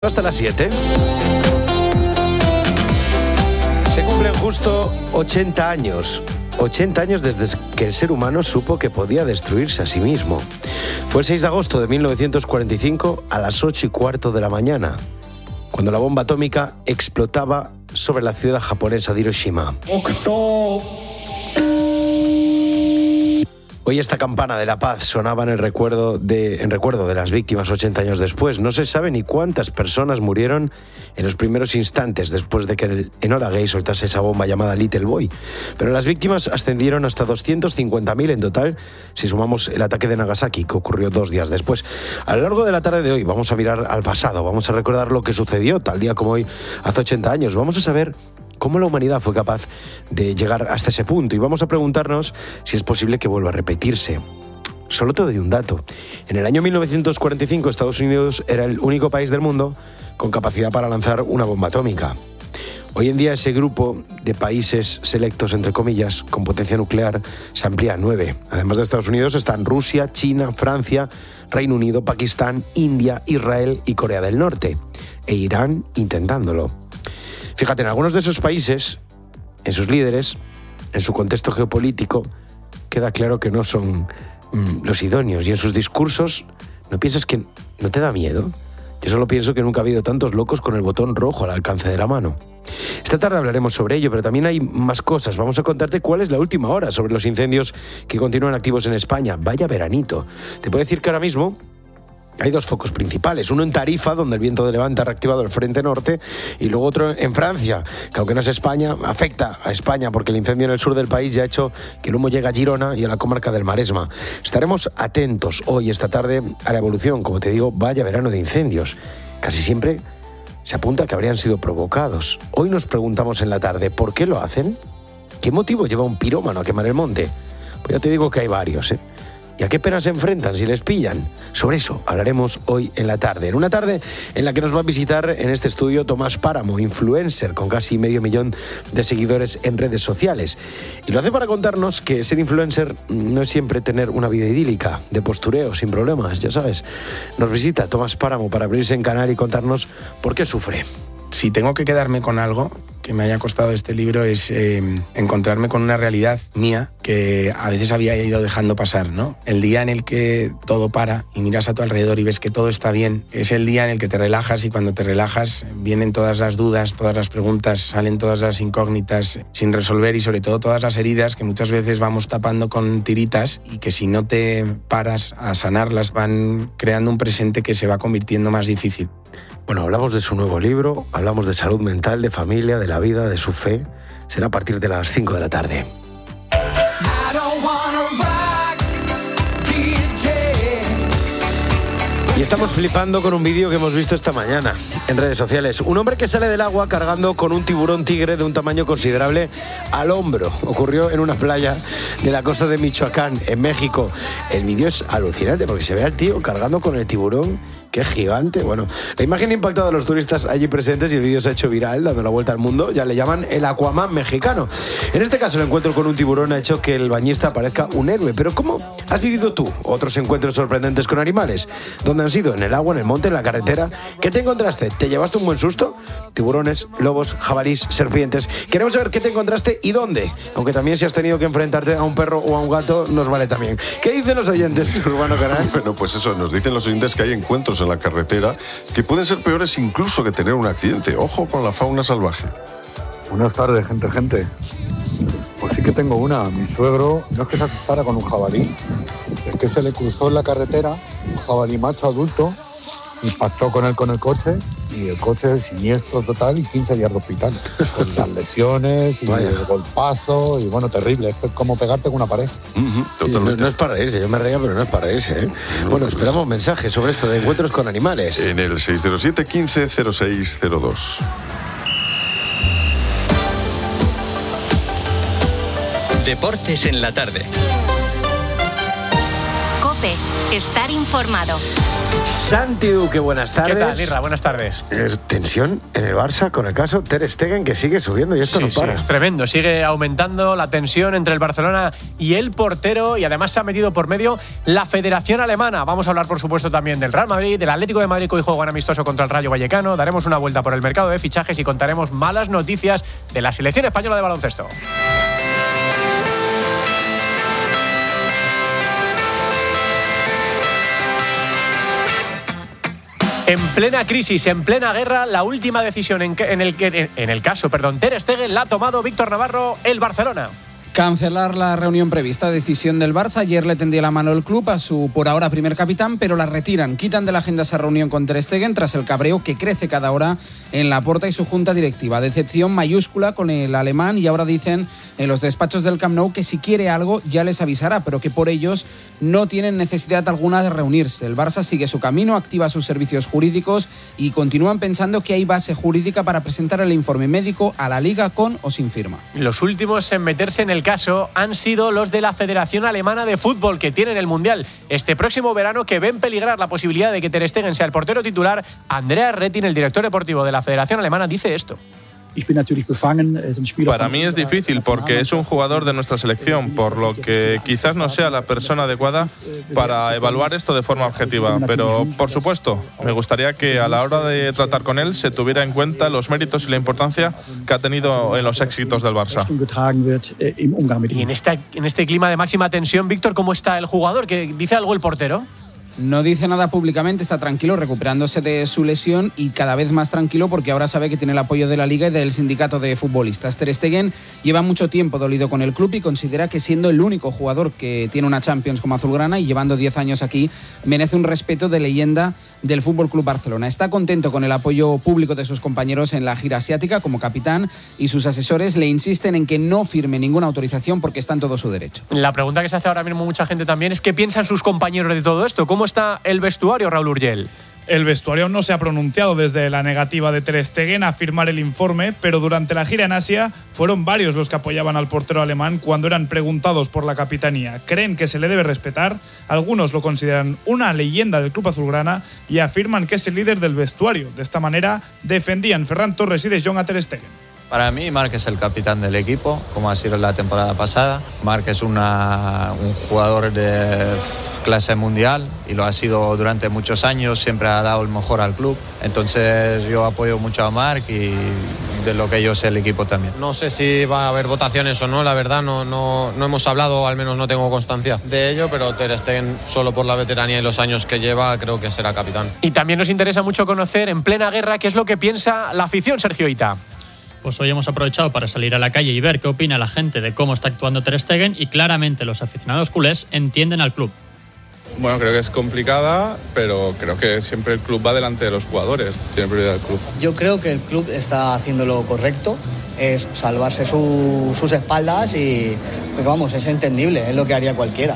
Hasta las 7. Se cumplen justo 80 años. 80 años desde que el ser humano supo que podía destruirse a sí mismo. Fue el 6 de agosto de 1945 a las 8:15 de la mañana, cuando la bomba atómica explotaba sobre la ciudad japonesa de Hiroshima. Hoy esta campana de la paz sonaba en recuerdo de las víctimas 80 años después. No se sabe ni cuántas personas murieron en los primeros instantes después de que el Enola Gay soltase esa bomba llamada Little Boy. Pero las víctimas ascendieron hasta 250.000 en total, si sumamos el ataque de Nagasaki, que ocurrió 2 días después. A lo largo de la tarde de hoy vamos a mirar al pasado, vamos a recordar lo que sucedió tal día como hoy, hace 80 años. Vamos a saber cómo la humanidad fue capaz de llegar hasta ese punto y vamos a preguntarnos si es posible que vuelva a repetirse. Solo te doy un dato. En el año 1945 Estados Unidos era el único país del mundo con capacidad para lanzar una bomba atómica. Hoy en día ese grupo de países selectos, entre comillas, con potencia nuclear se amplía a 9. Además de Estados Unidos están Rusia, China, Francia, Reino Unido, Pakistán, India, Israel y Corea del Norte. E Irán intentándolo. Fíjate, en algunos de esos países, en sus líderes, en su contexto geopolítico, queda claro que no son los idóneos. Y en sus discursos, ¿no piensas que no te da miedo? Yo solo pienso que nunca ha habido tantos locos con el botón rojo al alcance de la mano. Esta tarde hablaremos sobre ello, pero también hay más cosas. Vamos a contarte cuál es la última hora sobre los incendios que continúan activos en España. Vaya veranito. Te puedo decir que ahora mismo hay 2 focos principales, uno en Tarifa, donde el viento de levante ha reactivado el frente norte, y luego otro en Francia, que aunque no es España, afecta a España, porque el incendio en el sur del país ya ha hecho que el humo llegue a Girona y a la comarca del Maresma. Estaremos atentos hoy, esta tarde, a la evolución. Como te digo, vaya verano de incendios. Casi siempre se apunta que habrían sido provocados. Hoy nos preguntamos en la tarde, ¿por qué lo hacen? ¿Qué motivo lleva un pirómano a quemar el monte? Pues ya te digo que hay varios, ¿Y a qué penas se enfrentan si les pillan? Sobre eso hablaremos hoy en la tarde. En una tarde en la que nos va a visitar en este estudio Tomás Páramo, influencer con casi 500.000 de seguidores en redes sociales. Y lo hace para contarnos que ser influencer no es siempre tener una vida idílica, de postureo, sin problemas, ya sabes. Nos visita Tomás Páramo para abrirse en canal y contarnos por qué sufre. Si tengo que quedarme con algo que me haya costado este libro es encontrarme con una realidad mía que a veces había ido dejando pasar, ¿no? El día en el que todo para y miras a tu alrededor y ves que todo está bien, es el día en el que te relajas, y cuando te relajas vienen todas las dudas, todas las preguntas, salen todas las incógnitas sin resolver y sobre todo todas las heridas que muchas veces vamos tapando con tiritas y que si no te paras a sanarlas van creando un presente que se va convirtiendo más difícil. Bueno, hablamos de su nuevo libro, hablamos de salud mental, de familia, de la vida, de su fe. Será a partir de las 5 de la tarde. Y estamos flipando con un vídeo que hemos visto esta mañana en redes sociales. Un hombre que sale del agua cargando con un tiburón tigre de un tamaño considerable al hombro. Ocurrió en una playa de la costa de Michoacán, en México. El vídeo es alucinante porque se ve al tío cargando con el tiburón, que es gigante. Bueno, la imagen ha impactado a los turistas allí presentes y el vídeo se ha hecho viral, dando la vuelta al mundo. Ya le llaman el Aquaman mexicano. En este caso, el encuentro con un tiburón ha hecho que el bañista parezca un héroe. Pero ¿cómo has vivido tú otros encuentros sorprendentes con animales? ¿Dónde han sido? ¿En el agua, en el monte, en la carretera? ¿Qué te encontraste? ¿Te llevaste un buen susto? Tiburones, lobos, jabalís, serpientes. Queremos saber qué te encontraste y dónde. Aunque también si has tenido que enfrentarte a un perro o a un gato, nos vale también. ¿Qué dicen los oyentes, Urbano Canal? Bueno, pues eso, nos dicen los oyentes que hay encuentros en la carretera que pueden ser peores incluso que tener un accidente. Ojo con la fauna salvaje. Buenas tardes, gente. Pues sí que tengo una. Mi suegro no es que se asustara con un jabalí, es que se le cruzó en la carretera un jabalí macho adulto, impactó con él con el coche y el coche siniestro total y 15 días de hospital. Con las lesiones y el golpazo y bueno, terrible. Es como pegarte con una pared. Sí, no es para reírse, yo me reía, pero no es para reírse, Bueno, esperamos mensajes sobre esto de encuentros con animales. En el 607 15 0602. Deportes en la tarde. COPE. Estar informado. Santi Duque, buenas tardes. ¿Qué tal, Irra? Buenas tardes. Tensión en el Barça con el caso Ter Stegen, que sigue subiendo y esto no para. Sí, es tremendo. Sigue aumentando la tensión entre el Barcelona y el portero, y además se ha metido por medio la Federación Alemana. Vamos a hablar, por supuesto, también del Real Madrid, del Atlético de Madrid, que hoy juega un amistoso contra el Rayo Vallecano. Daremos una vuelta por el mercado de fichajes y contaremos malas noticias de la selección española de baloncesto. En plena crisis, en plena guerra, la última decisión en el caso Ter Stegen la ha tomado Víctor Navarro, el Barcelona. Cancelar la reunión prevista, decisión del Barça. Ayer le tendía la mano el club a su por ahora primer capitán, pero la retiran. Quitan de la agenda esa reunión con Ter Stegen tras el cabreo que crece cada hora en Laporta y su junta directiva. Decepción mayúscula con el alemán, y ahora dicen en los despachos del Camp Nou que si quiere algo ya les avisará, pero que por ellos no tienen necesidad alguna de reunirse. El Barça sigue su camino, activa sus servicios jurídicos y continúan pensando que hay base jurídica para presentar el informe médico a la Liga con o sin firma. Los últimos en meterse en el caso han sido los de la Federación Alemana de Fútbol, que tienen el Mundial este próximo verano, que ven peligrar la posibilidad de que Ter Stegen sea el portero titular. Andreas Rettin, el director deportivo de la Federación Alemana, dice esto. Para mí es difícil porque es un jugador de nuestra selección, por lo que quizás no sea la persona adecuada para evaluar esto de forma objetiva. Pero, por supuesto, me gustaría que a la hora de tratar con él se tuviera en cuenta los méritos y la importancia que ha tenido en los éxitos del Barça. Y en este clima de máxima tensión, Víctor, ¿cómo está el jugador? ¿Que dice algo el portero? No dice nada públicamente, está tranquilo, recuperándose de su lesión y cada vez más tranquilo porque ahora sabe que tiene el apoyo de la Liga y del sindicato de futbolistas. Ter Stegen lleva mucho tiempo dolido con el club y considera que, siendo el único jugador que tiene una Champions como azulgrana y llevando 10 años aquí, merece un respeto de leyenda del FC Barcelona. Está contento con el apoyo público de sus compañeros en la gira asiática como capitán, y sus asesores le insisten en que no firme ninguna autorización porque está en todo su derecho. La pregunta que se hace ahora mismo mucha gente también es ¿qué piensan sus compañeros de todo esto? ¿Cómo está el vestuario, Raúl Urgell? El vestuario no se ha pronunciado desde la negativa de Ter Stegen a firmar el informe, pero durante la gira en Asia fueron varios los que apoyaban al portero alemán cuando eran preguntados por la capitanía. Creen que se le debe respetar, algunos lo consideran una leyenda del club azulgrana y afirman que es el líder del vestuario. De esta manera defendían Ferran Torres y De Jong a Ter Stegen. Para mí, Marc es el capitán del equipo, como ha sido la temporada pasada. Marc es un jugador de clase mundial y lo ha sido durante muchos años, siempre ha dado el mejor al club. Entonces yo apoyo mucho a Marc y de lo que yo sé el equipo también. No sé si va a haber votaciones o no, la verdad no hemos hablado, al menos no tengo constancia de ello, pero Ter Stegen, solo por la veteranía y los años que lleva, creo que será capitán. Y también nos interesa mucho conocer, en plena guerra, qué es lo que piensa la afición, Sergio Hita. Pues hoy hemos aprovechado para salir a la calle y ver qué opina la gente de cómo está actuando Ter Stegen, y claramente los aficionados culés entienden al club. Bueno, creo que es complicada, pero creo que siempre el club va delante de los jugadores, tiene prioridad el club. Yo creo que el club está haciendo lo correcto, es salvarse sus espaldas y, pues vamos, es entendible, es lo que haría cualquiera.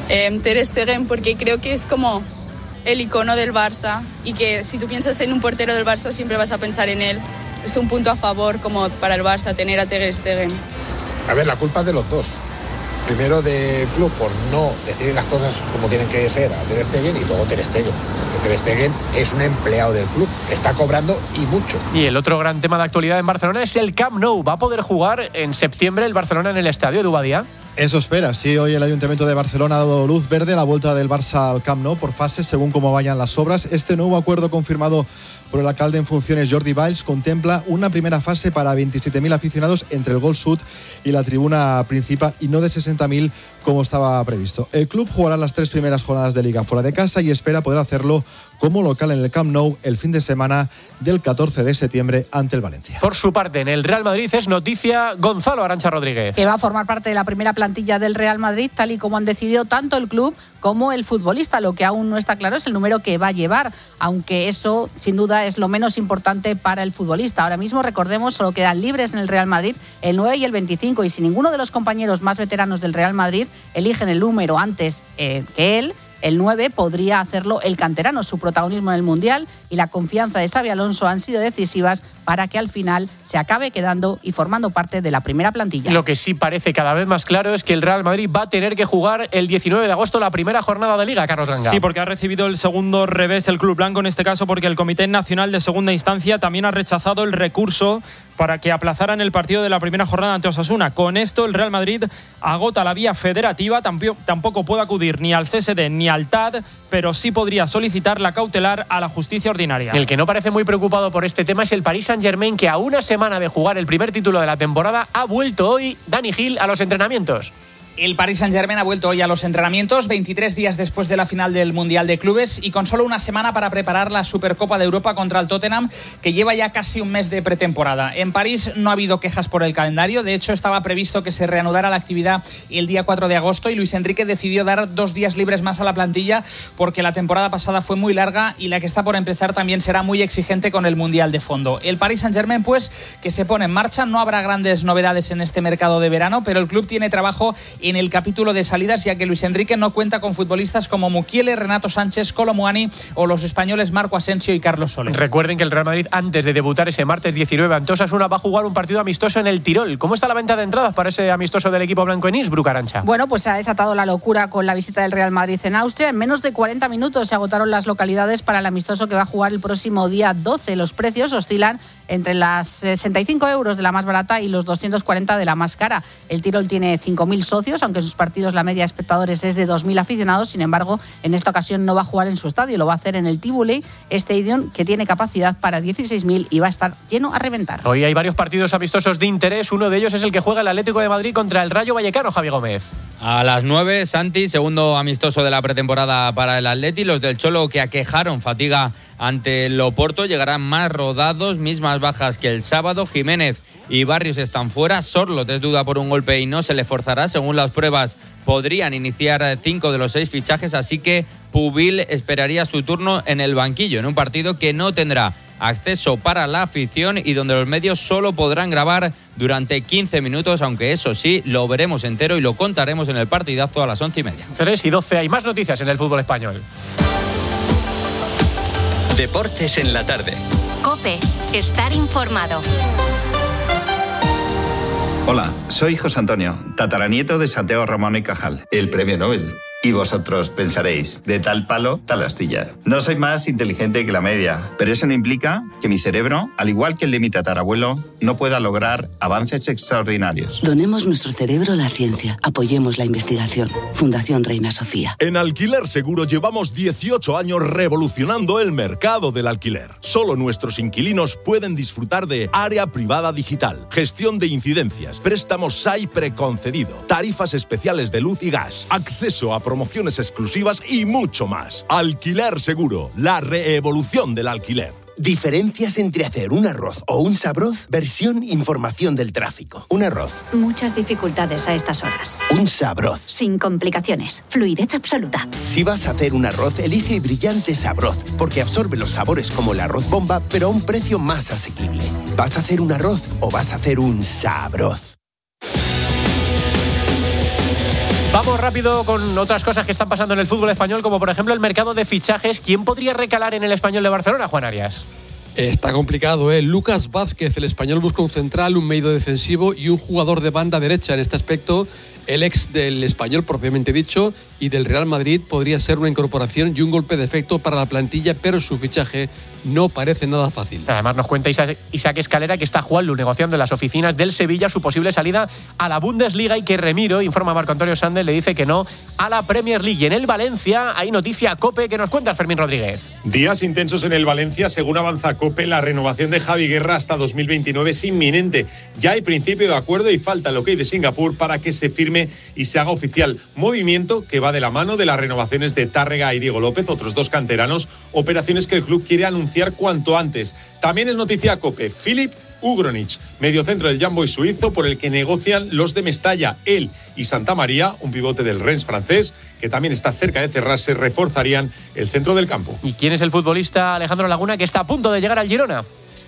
Ter Stegen, porque creo que es como el icono del Barça y que si tú piensas en un portero del Barça siempre vas a pensar en él. Es un punto a favor como para el Barça tener a Ter Stegen. A ver, la culpa es de los dos. Primero del club por no decir las cosas como tienen que ser a Ter Stegen, y luego Ter Stegen. Porque Ter Stegen es un empleado del club, está cobrando y mucho. Y el otro gran tema de actualidad en Barcelona es el Camp Nou. ¿Va a poder jugar en septiembre el Barcelona en el estadio de Ubadía? Eso espera, sí. Hoy el Ayuntamiento de Barcelona ha dado luz verde a la vuelta del Barça al Camp Nou por fases, según cómo vayan las obras. Este nuevo acuerdo confirmado por el alcalde en funciones, Jordi Valls, contempla una primera fase para 27.000 aficionados entre el Gol Sud y la tribuna principal, y no de 60.000 como estaba previsto. El club jugará las 3 primeras jornadas de Liga fuera de casa y espera poder hacerlo como local en el Camp Nou el fin de semana del 14 de septiembre ante el Valencia. Por su parte, en el Real Madrid es noticia Gonzalo Arantxa Rodríguez, que va a formar parte de la primera plantilla del Real Madrid, tal y como han decidido tanto el club como el futbolista. Lo que aún no está claro es el número que va a llevar, aunque eso sin duda es lo menos importante para el futbolista. Ahora mismo, recordemos, solo quedan libres en el Real Madrid el 9 y el 25, y si ninguno de los compañeros más veteranos del Real Madrid eligen el número antes que él, el 9 podría hacerlo el canterano. Su protagonismo en el Mundial y la confianza de Xabi Alonso han sido decisivas para que al final se acabe quedando y formando parte de la primera plantilla. Lo que sí parece cada vez más claro es que el Real Madrid va a tener que jugar el 19 de agosto la primera jornada de Liga, Carlos Ganga. Sí, porque ha recibido el segundo revés el Club Blanco, en este caso porque el Comité Nacional de Segunda Instancia también ha rechazado el recurso para que aplazaran el partido de la primera jornada ante Osasuna. Con esto el Real Madrid agota la vía federativa, tampoco puede acudir ni al CSD ni al TAD, pero sí podría solicitar la cautelar a la justicia ordinaria. El que no parece muy preocupado por este tema es el Paris Saint-Germain, que a una semana de jugar el primer título de la temporada ha vuelto hoy, Dani Gil, a los entrenamientos. El Paris Saint-Germain ha vuelto hoy a los entrenamientos, 23 días después de la final del Mundial de Clubes y con solo una semana para preparar la Supercopa de Europa contra el Tottenham, que lleva ya casi un mes de pretemporada. En París no ha habido quejas por el calendario, de hecho estaba previsto que se reanudara la actividad el día 4 de agosto y Luis Enrique decidió dar 2 días libres más a la plantilla porque la temporada pasada fue muy larga y la que está por empezar también será muy exigente con el Mundial de fondo. El Paris Saint-Germain, pues, que se pone en marcha, no habrá grandes novedades en este mercado de verano, pero el club tiene trabajo en el capítulo de salidas, ya que Luis Enrique no cuenta con futbolistas como Mukiele, Renato Sánchez, Kolo Muani o los españoles Marco Asensio y Carlos Soler. Recuerden que el Real Madrid, antes de debutar ese martes 19 ante Osasuna, va a jugar un partido amistoso en el Tirol. ¿Cómo está la venta de entradas para ese amistoso del equipo blanco en Innsbruck, Arantxa? Bueno, pues se ha desatado la locura con la visita del Real Madrid en Austria. En menos de 40 minutos se agotaron las localidades para el amistoso que va a jugar el próximo día 12. Los precios oscilan entre las 65 euros de la más barata y los 240 de la más cara. El Tirol tiene 5.000 socios, aunque en sus partidos la media de espectadores es de 2.000 aficionados. Sin embargo, en esta ocasión no va a jugar en su estadio, lo va a hacer en el Tivoli Stadium, que tiene capacidad para 16.000 y va a estar lleno a reventar. Hoy hay varios partidos amistosos de interés. Uno de ellos es el que juega el Atlético de Madrid contra el Rayo Vallecano, Javi Gómez. A las 9, Santi, segundo amistoso de la pretemporada para el Atleti. Los del Cholo, que aquejaron fatiga ante el Oporto, llegarán más rodados, mismas bajas que el sábado. Jiménez y Barrios están fuera. Sorloth es duda por un golpe y no se le forzará. Según las pruebas, podrían iniciar 5 de los 6 fichajes, así que Pubil esperaría su turno en el banquillo, en un partido que no tendrá acceso para la afición y donde los medios solo podrán grabar durante 15 minutos, aunque eso sí, lo veremos entero y lo contaremos en el partidazo a las 11:30. 3:12, hay más noticias en el fútbol español. Deportes en la tarde. COPE, estar informado. Hola, soy José Antonio, tataranieto de Santiago Ramón y Cajal, el premio Nobel. Y vosotros pensaréis, de tal palo, tal astilla. No soy más inteligente que la media, pero eso no implica que mi cerebro, al igual que el de mi tatarabuelo, no pueda lograr avances extraordinarios. Donemos nuestro cerebro a la ciencia. Apoyemos la investigación. Fundación Reina Sofía. En Alquiler Seguro llevamos 18 años revolucionando el mercado del alquiler. Solo nuestros inquilinos pueden disfrutar de área privada digital, gestión de incidencias, préstamos SAI preconcedido, tarifas especiales de luz y gas, acceso a promociones exclusivas y mucho más. Alquiler Seguro, la reevolución del alquiler. Diferencias entre hacer un arroz o un sabroz, versión información del tráfico. Un arroz. Muchas dificultades a estas horas. Un sabroz. Sin complicaciones. Fluidez absoluta. Si vas a hacer un arroz, elige Brillante Sabroz, porque absorbe los sabores como el arroz bomba, pero a un precio más asequible. ¿Vas a hacer un arroz o vas a hacer un sabroz? Vamos rápido con otras cosas que están pasando en el fútbol español, como por ejemplo el mercado de fichajes. ¿Quién podría recalar en el Español de Barcelona, Juan Arias? Está complicado, ¿eh? Lucas Vázquez, el español, busca un central, un medio defensivo y un jugador de banda derecha. En este aspecto, el ex del Español, propiamente dicho, y del Real Madrid podría ser una incorporación y un golpe de efecto para la plantilla, pero su fichaje no parece nada fácil. Además nos cuenta Isaac Escalera que está Juanlu negociando en las oficinas del Sevilla su posible salida a la Bundesliga y que Remiro, informa Marco Antonio Sandel, le dice que no a la Premier League. Y en el Valencia hay noticia COPE que nos cuenta Fermín Rodríguez. Días intensos en el Valencia. Según avanza COPE, la renovación de Javi Guerra hasta 2029 es inminente. Ya hay principio de acuerdo y falta el ok de Singapur para que se firme y se haga oficial. Movimiento que va de la mano de las renovaciones de Tárrega y Diego López, otros 2 canteranos, operaciones que el club quiere anunciar cuanto antes. También es noticia COPE, Filip Ugronich, mediocentro del Young Boys suizo, por el que negocian los de Mestalla. Él y Santa María, un pivote del Rennes francés, que también está cerca de cerrarse, reforzarían el centro del campo. ¿Y quién es el futbolista Alejandro Laguna que está a punto de llegar al Girona?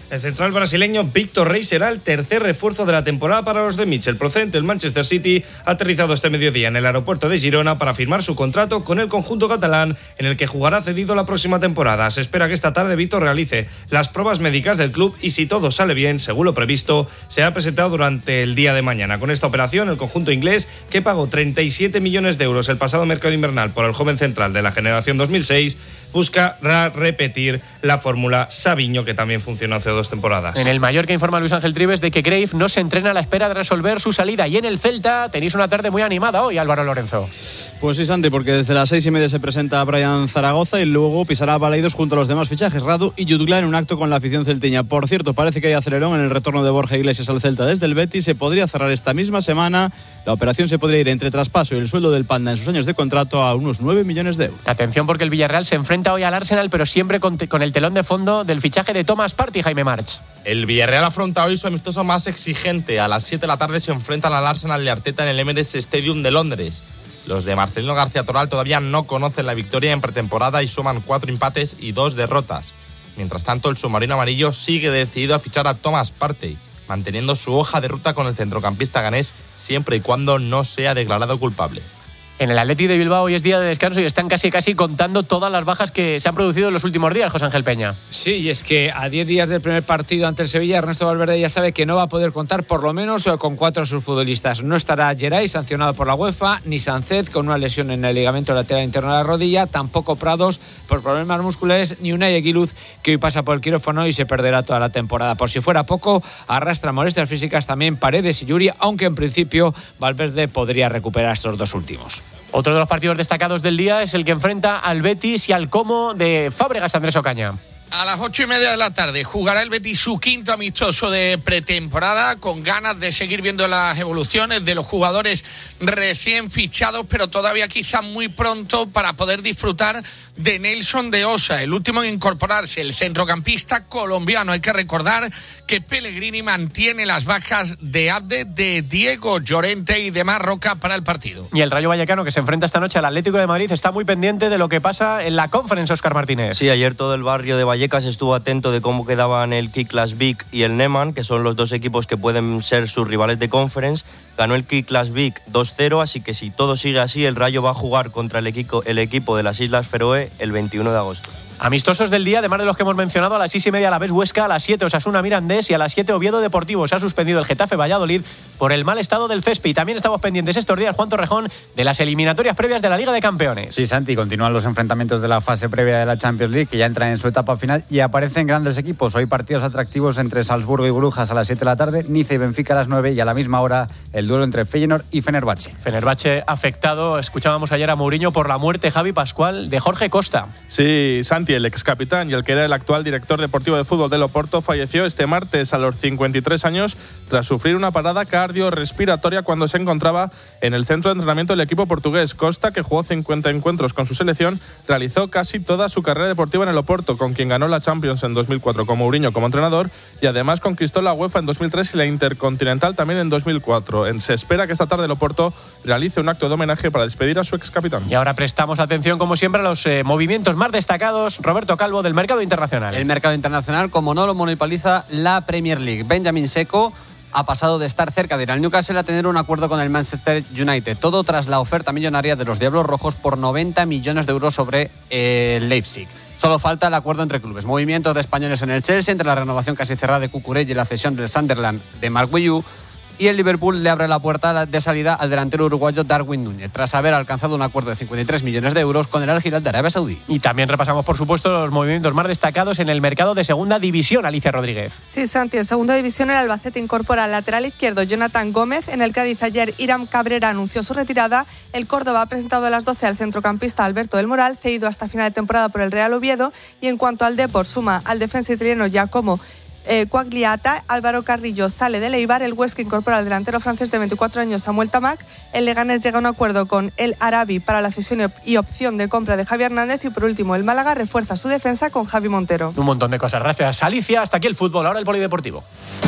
El central brasileño Víctor Rey será el tercer refuerzo de la temporada para los de Mitchell. Procedente del Manchester City, ha aterrizado este mediodía en el aeropuerto de Girona para firmar su contrato con el conjunto catalán, en el que jugará cedido la próxima temporada. Se espera que esta tarde Víctor realice las pruebas médicas del club y, si todo sale bien, según lo previsto, será presentado durante el día de mañana. Con esta operación, el conjunto inglés, que pagó 37 millones de euros el pasado mercado invernal por el joven central de la generación 2006, buscará repetir la fórmula Savinho, que también funcionó hace 2 temporadas. En el Mallorca informa Luis Ángel Trives de que Grave no se entrena a la espera de resolver su salida. Y en el Celta tenéis una tarde muy animada hoy, Álvaro Lorenzo. Pues sí, Santi, porque desde las 6:30 se presenta Brian Zaragoza y luego pisará Balaidos junto a los demás fichajes, Radu y Jutgla, en un acto con la afición celtiña. Por cierto, parece que hay acelerón en el retorno de Borja Iglesias al Celta desde el Betis. Se podría cerrar esta misma semana. La operación se podría ir entre traspaso y el sueldo del Panda en sus años de contrato a unos 9 millones de euros. Atención, porque el Villarreal se enfrenta hoy al Arsenal, pero siempre con el telón de fondo del fichaje de Thomas Partey, Jaime March. El Villarreal afronta hoy su amistoso más exigente. A las 7 de la tarde se enfrentan al Arsenal de Arteta en el Emirates Stadium de Londres. Los de Marcelino García Toral todavía no conocen la victoria en pretemporada y suman 4 empates y 2 derrotas. Mientras tanto, el submarino amarillo sigue decidido a fichar a Thomas Partey, manteniendo su hoja de ruta con el centrocampista ganés siempre y cuando no sea declarado culpable. En el Athletic de Bilbao hoy es día de descanso y están casi contando todas las bajas que se han producido en los últimos días, José Ángel Peña. Sí, y es que a 10 días del primer partido ante el Sevilla, Ernesto Valverde ya sabe que no va a poder contar por lo menos con 4 de sus futbolistas. No estará Geray, sancionado por la UEFA, ni Sancet, con una lesión en el ligamento lateral interno de la rodilla, tampoco Prados por problemas musculares, ni Unai Eguiluz, que hoy pasa por el quirófano y se perderá toda la temporada. Por si fuera poco, arrastra molestias físicas también Paredes y Yuri, aunque en principio Valverde podría recuperar estos 2 últimos. Otro de los partidos destacados del día es el que enfrenta al Betis y al Como de Fábregas, Andrés Ocaña. A las 8:30 de la tarde jugará el Betis su quinto amistoso de pretemporada, con ganas de seguir viendo las evoluciones de los jugadores recién fichados, pero todavía quizá muy pronto para poder disfrutar de Nelson de Osa, el último en incorporarse, el centrocampista colombiano. Hay que recordar que Pellegrini mantiene las bajas de Abde, de Diego Llorente y de Marroca para el partido. Y el Rayo Vallecano, que se enfrenta esta noche al Atlético de Madrid, está muy pendiente de lo que pasa en la Conference, Óscar Martínez. Sí, ayer todo el barrio de Vallecas estuvo atento de cómo quedaban el Kiklas Vic y el Neman, que son los 2 equipos que pueden ser sus rivales de Conference. Ganó el Kiklas Vic 2-0, así que si todo sigue así, el Rayo va a jugar contra el equipo de las Islas Feroe el 21 de agosto. Amistosos del día, además de los que hemos mencionado, a las 6:30 Alavés Huesca, a las 7 Osasuna Mirandés y a las 7 Oviedo Deportivo. Se ha suspendido el Getafe Valladolid por el mal estado del césped. Y también estamos pendientes estos días, Juan Torrejón, de las eliminatorias previas de la Liga de Campeones. Sí, Santi, continúan los enfrentamientos de la fase previa de la Champions League, que ya entran en su etapa final y aparecen grandes equipos. Hoy partidos atractivos entre Salzburgo y Brujas a las 7 de la tarde, Niza y Benfica a las 9 y a la misma hora el duelo entre Feyenoord y Fenerbahce. Fenerbahce afectado, escuchábamos ayer a Mourinho por la muerte, Javi Pascual, de Jorge Costa. Sí, Santi, el ex capitán y el que era el actual director deportivo de fútbol del Oporto, falleció este martes a los 53 años tras sufrir una parada cardiorrespiratoria cuando se encontraba en el centro de entrenamiento del equipo portugués. Costa, que jugó 50 encuentros con su selección, realizó casi toda su carrera deportiva en el Oporto, con quien ganó la Champions en 2004 con Mourinho como entrenador, y además conquistó la UEFA en 2003 y la Intercontinental también en 2004. Se espera que esta tarde el Oporto realice un acto de homenaje para despedir a su ex capitán. Y ahora prestamos atención, como siempre, a los movimientos más destacados. Roberto Calvo, del mercado internacional. El mercado internacional, como no lo monopoliza la Premier League. Benjamin Seco ha pasado de estar cerca de ir al Newcastle a tener un acuerdo con el Manchester United. Todo tras la oferta millonaria de los Diablos Rojos por 90 millones de euros sobre el Leipzig. Solo falta el acuerdo entre clubes. Movimientos de españoles en el Chelsea, entre la renovación casi cerrada de Cucurella y la cesión del Sunderland de Marc Guiu. Y el Liverpool le abre la puerta de salida al delantero uruguayo Darwin Núñez, tras haber alcanzado un acuerdo de 53 millones de euros con el Al Hilal de Arabia Saudí. Y también repasamos, por supuesto, los movimientos más destacados en el mercado de segunda división. Alicia Rodríguez. Sí, Santi, en segunda división el Albacete incorpora al lateral izquierdo Jonathan Gómez. En el Cádiz ayer Iram Cabrera anunció su retirada. El Córdoba ha presentado a las 12 al centrocampista Alberto del Moral, cedido hasta final de temporada por el Real Oviedo. Y en cuanto al Depor, suma al defensa italiano Giacomo Quagliata. Álvaro Carrillo sale del Eibar. El Huesca incorpora al delantero francés de 24 años Samuel Tamac. El Leganés llega a un acuerdo con el Arabi para la cesión y opción de compra de Javi Hernández. Y por último, el Málaga refuerza su defensa con Javi Montero. Un montón de cosas. Gracias, Alicia. Hasta aquí el fútbol. Ahora el polideportivo.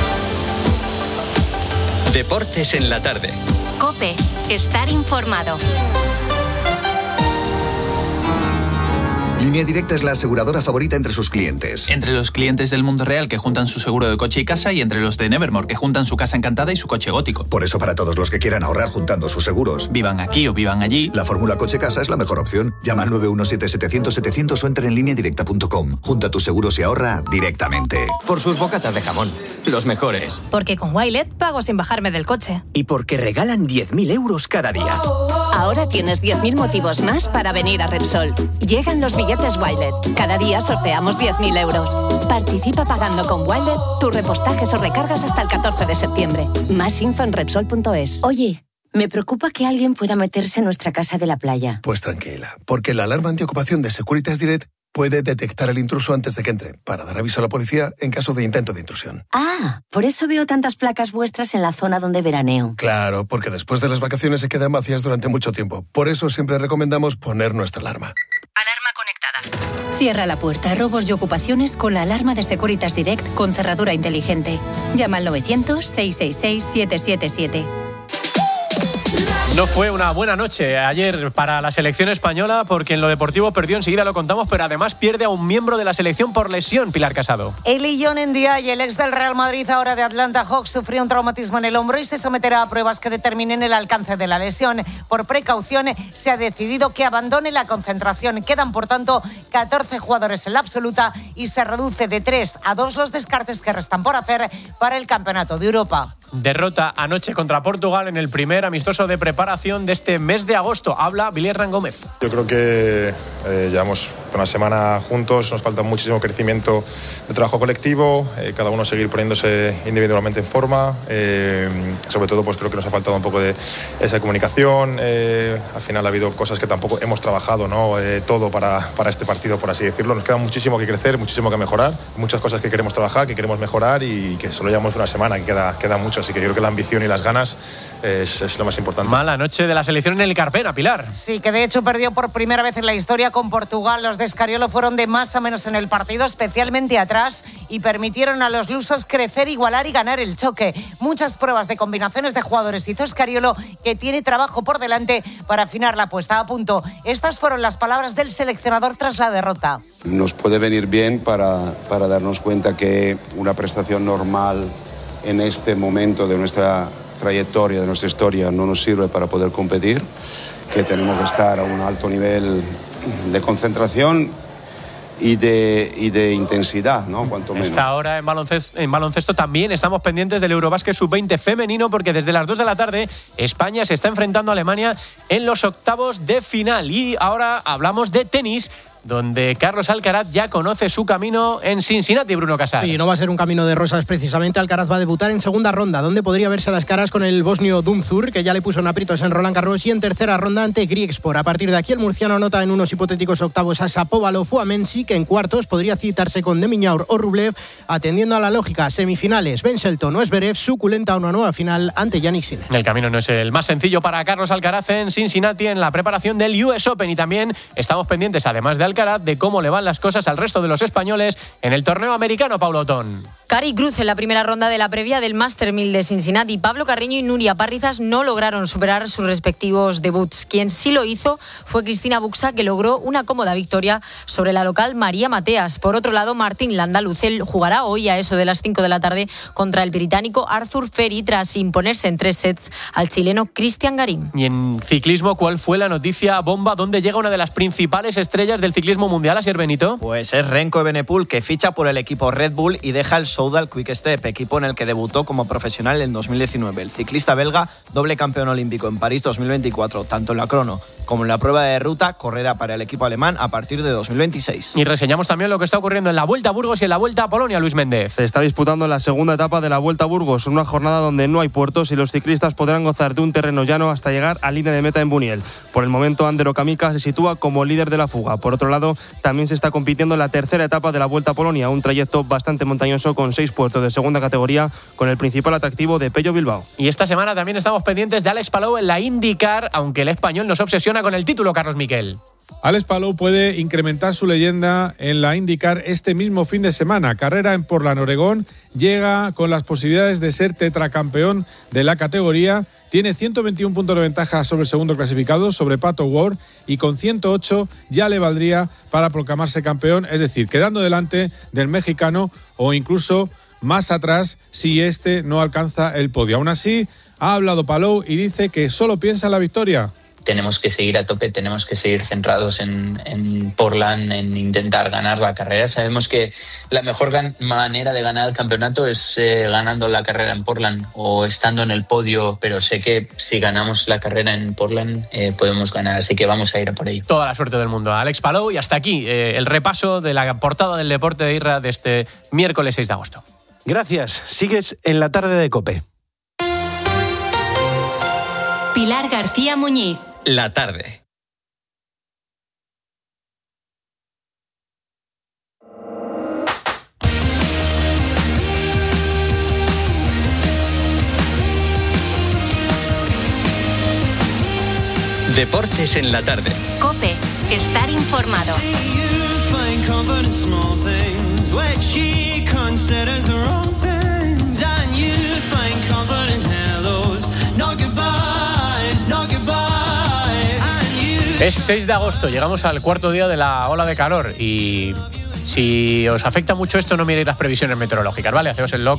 Deportes en la tarde. COPE. Estar informado. Línea Directa es la aseguradora favorita entre sus clientes. Entre los clientes del mundo real que juntan su seguro de coche y casa, y entre los de Nevermore que juntan su casa encantada y su coche gótico. Por eso, para todos los que quieran ahorrar juntando sus seguros, vivan aquí o vivan allí, la fórmula coche-casa es la mejor opción. Llama al 917-700-700 o entra en lineadirecta.com. Junta tus seguros y ahorra directamente. Por sus bocatas de jamón, los mejores. Porque con Wilet pago sin bajarme del coche. Y porque regalan 10.000 euros cada día. Ahora tienes 10.000 motivos más para venir a Repsol. Llegan los billetes Wilet. Cada día sorteamos 10.000 euros. Participa pagando con Wilet tus repostajes o recargas hasta el 14 de septiembre. Más info en Repsol.es. Oye, me preocupa que alguien pueda meterse en nuestra casa de la playa. Pues tranquila, porque la alarma antiocupación de Securitas Direct puede detectar el intruso antes de que entre, para dar aviso a la policía en caso de intento de intrusión. Ah, por eso veo tantas placas vuestras en la zona donde veraneo. Claro, porque después de las vacaciones se quedan vacías durante mucho tiempo. Por eso siempre recomendamos poner nuestra alarma. Alarma conectada. Cierra la puerta a robos y ocupaciones con la alarma de Securitas Direct con cerradura inteligente. Llama al 900-666-777. No fue una buena noche ayer para la selección española, porque en lo deportivo perdió, enseguida lo contamos, pero además pierde a un miembro de la selección por lesión, Pilar Casado. Eli John Ndiaye, el ex del Real Madrid, ahora de Atlanta Hawks, sufrió un traumatismo en el hombro y se someterá a pruebas que determinen el alcance de la lesión. Por precaución, se ha decidido que abandone la concentración. Quedan, por tanto, 14 jugadores en la absoluta y se reduce de 3 a 2 los descartes que restan por hacer para el Campeonato de Europa. Derrota anoche contra Portugal en el primer amistoso de preparación de este mes de agosto. Habla Villar Hernán Gómez. Yo creo que llevamos una semana juntos, nos falta muchísimo crecimiento de trabajo colectivo, cada uno seguir poniéndose individualmente en forma, sobre todo pues creo que nos ha faltado un poco de esa comunicación, al final ha habido cosas que tampoco hemos trabajado, ¿no? Todo para este partido, por así decirlo. Nos queda muchísimo que crecer, muchísimo que mejorar, muchas cosas que queremos trabajar, que queremos mejorar y que solo llevamos una semana, que queda mucho, así que yo creo que la ambición y las ganas es lo más importante. Mala noche de la selección en el Carpena, Pilar. Sí, que de hecho perdió por primera vez en la historia con Portugal. Los de Escariolo fueron de más a menos en el partido, especialmente atrás, y permitieron a los lusos crecer, igualar y ganar el choque. Muchas pruebas de combinaciones de jugadores hizo Escariolo, que tiene trabajo por delante para afinar la puesta a punto. Estas fueron las palabras del seleccionador tras la derrota. Nos puede venir bien para darnos cuenta que una prestación normal en este momento de nuestra trayectoria, de nuestra historia, no nos sirve para poder competir, que tenemos que estar a un alto nivel de concentración y de intensidad, ¿no? Cuanto menos. Esta hora en baloncesto también estamos pendientes del Eurobásquet Sub-20 femenino, porque desde las 2 de la tarde España se está enfrentando a Alemania en los octavos de final. Y ahora hablamos de tenis, donde Carlos Alcaraz ya conoce su camino en Cincinnati, Bruno Casar. Sí, no va a ser un camino de rosas precisamente. Alcaraz va a debutar en segunda ronda, donde podría verse a las caras con el bosnio Dumzur, que ya le puso en aprietos en Roland Garros, y en tercera ronda ante Griegspor. A partir de aquí el murciano anota en unos hipotéticos octavos a Shapovalov o a Mensi, que en cuartos podría citarse con Demiñaur o Rublev, atendiendo a la lógica. Semifinales, Ben Shelton o Zverev, suculenta una nueva final ante Jannik Sinner. El camino no es el más sencillo para Carlos Alcaraz en Cincinnati en la preparación del US Open, y también estamos pendientes, además de Alcaraz, de cómo le van las cosas al resto de los españoles en el torneo americano, Paulo Otón. Cari Cruz en la primera ronda de la previa del Master 1000 de Cincinnati. Pablo Carreño y Nuria Parrizas no lograron superar sus respectivos debuts. Quien sí lo hizo fue Cristina Buxa, que logró una cómoda victoria sobre la local María Mateas. Por otro lado, Martín Landalucel jugará hoy a eso de las 5 de la tarde contra el británico Arthur Ferry, tras imponerse en 3 sets al chileno Cristian Garín. Y en ciclismo, ¿cuál fue la noticia bomba? ¿Dónde llega una de las principales estrellas del ciclismo mundial, Asier Benito? Pues es Renko Evenepoel, que ficha por el equipo Red Bull y deja el Soudal Quick Step, equipo en el que debutó como profesional en 2019. El ciclista belga, doble campeón olímpico en París 2024, tanto en la crono como en la prueba de ruta, correrá para el equipo alemán a partir de 2026. Y reseñamos también lo que está ocurriendo en la Vuelta a Burgos y en la Vuelta a Polonia, Luis Méndez. Se está disputando la segunda etapa de la Vuelta a Burgos, una jornada donde no hay puertos y los ciclistas podrán gozar de un terreno llano hasta llegar a línea de meta en Buniel. Por el momento, Ander Okamika se sitúa como líder de la fuga. Por otro lado, también se está compitiendo la tercera etapa de la Vuelta a Polonia, un trayecto bastante montañoso con 6 puertos de segunda categoría, con el principal atractivo de Pello Bilbao. Y esta semana también estamos pendientes de Alex Palou en la IndyCar, aunque el español nos obsesiona con el título, Carlos Miquel. Alex Palou puede incrementar su leyenda en la IndyCar este mismo fin de semana. Carrera en Portland, Oregón. Llega con las posibilidades de ser tetracampeón de la categoría. Tiene 121 puntos de ventaja sobre el segundo clasificado, sobre Pato Ward, y con 108 ya le valdría para proclamarse campeón, es decir, quedando delante del mexicano o incluso más atrás si este no alcanza el podio. Aún así, ha hablado Palou y dice que solo piensa en la victoria. Tenemos que seguir a tope, tenemos que seguir centrados en Portland, en intentar ganar la carrera. Sabemos que la mejor manera de ganar el campeonato es ganando la carrera en Portland o estando en el podio, pero sé que si ganamos la carrera en Portland podemos ganar, así que vamos a ir a por ello. Toda la suerte del mundo a Alex Palou, y hasta aquí el repaso de la portada del deporte de Irra de este miércoles 6 de agosto. Gracias, sigues en la tarde de COPE. Pilar García Muñiz. La tarde. Deportes en la tarde. COPE. Estar informado. Es 6 de agosto, llegamos al cuarto día de la ola de calor y si os afecta mucho esto, no miréis las previsiones meteorológicas, ¿vale? Haceos los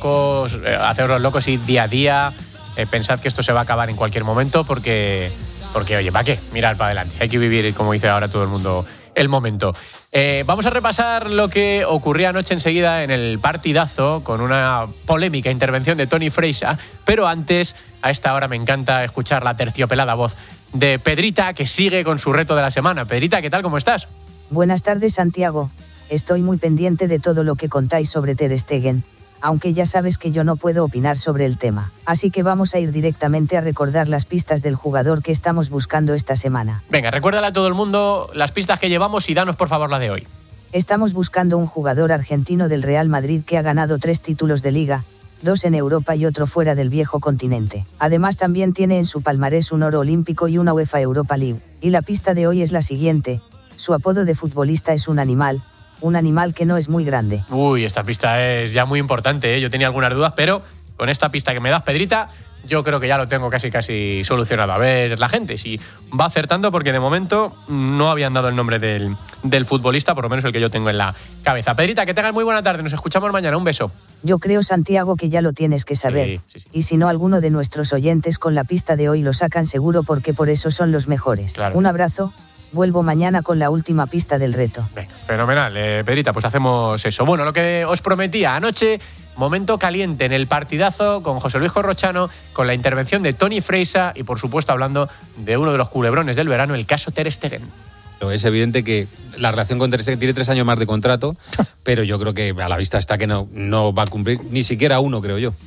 locos y día a día pensad que esto se va a acabar en cualquier momento porque oye, ¿para qué? Mirad para adelante, hay que vivir, como dice ahora todo el mundo, el momento. Vamos a repasar lo que ocurrió anoche enseguida en el partidazo con una polémica intervención de Toni Freixa, pero antes, a esta hora me encanta escuchar la terciopelada voz de Pedrita, que sigue con su reto de la semana. Pedrita, ¿qué tal? ¿Cómo estás? Buenas tardes, Santiago. Estoy muy pendiente de todo lo que contáis sobre Ter Stegen, aunque ya sabes que yo no puedo opinar sobre el tema. Así que vamos a ir directamente a recordar las pistas del jugador que estamos buscando esta semana. Venga, recuérdale a todo el mundo las pistas que llevamos y danos por favor la de hoy. Estamos buscando un jugador argentino del Real Madrid que ha ganado 3 títulos de Liga, 2 en Europa y otro fuera del viejo continente. Además también tiene en su palmarés un oro olímpico y una UEFA Europa League. Y la pista de hoy es la siguiente: su apodo de futbolista es un animal que no es muy grande. Uy, esta pista es ya muy importante, ¿eh? Yo tenía algunas dudas, pero con esta pista que me das, Pedrita, yo creo que ya lo tengo casi solucionado. A ver la gente si va acertando, porque de momento no habían dado el nombre del futbolista, por lo menos el que yo tengo en la cabeza. Pedrita, que tengas muy buena tarde, nos escuchamos mañana, un beso. Yo creo, Santiago, que ya lo tienes que saber. Sí. Y si no, alguno de nuestros oyentes con la pista de hoy lo sacan seguro, porque por eso son los mejores. Claro. Un abrazo. Vuelvo mañana con la última pista del reto. Venga, fenomenal, Pedrita, pues hacemos eso. Bueno, lo que os prometía anoche, momento caliente en el partidazo con José Luis Corrochano, con la intervención de Toni Freixa y, por supuesto, hablando de uno de los culebrones del verano, el caso Ter Stegen. Es evidente que la relación con Ter Stegen tiene 3 años más de contrato, pero yo creo que a la vista está que no va a cumplir ni siquiera uno, creo yo.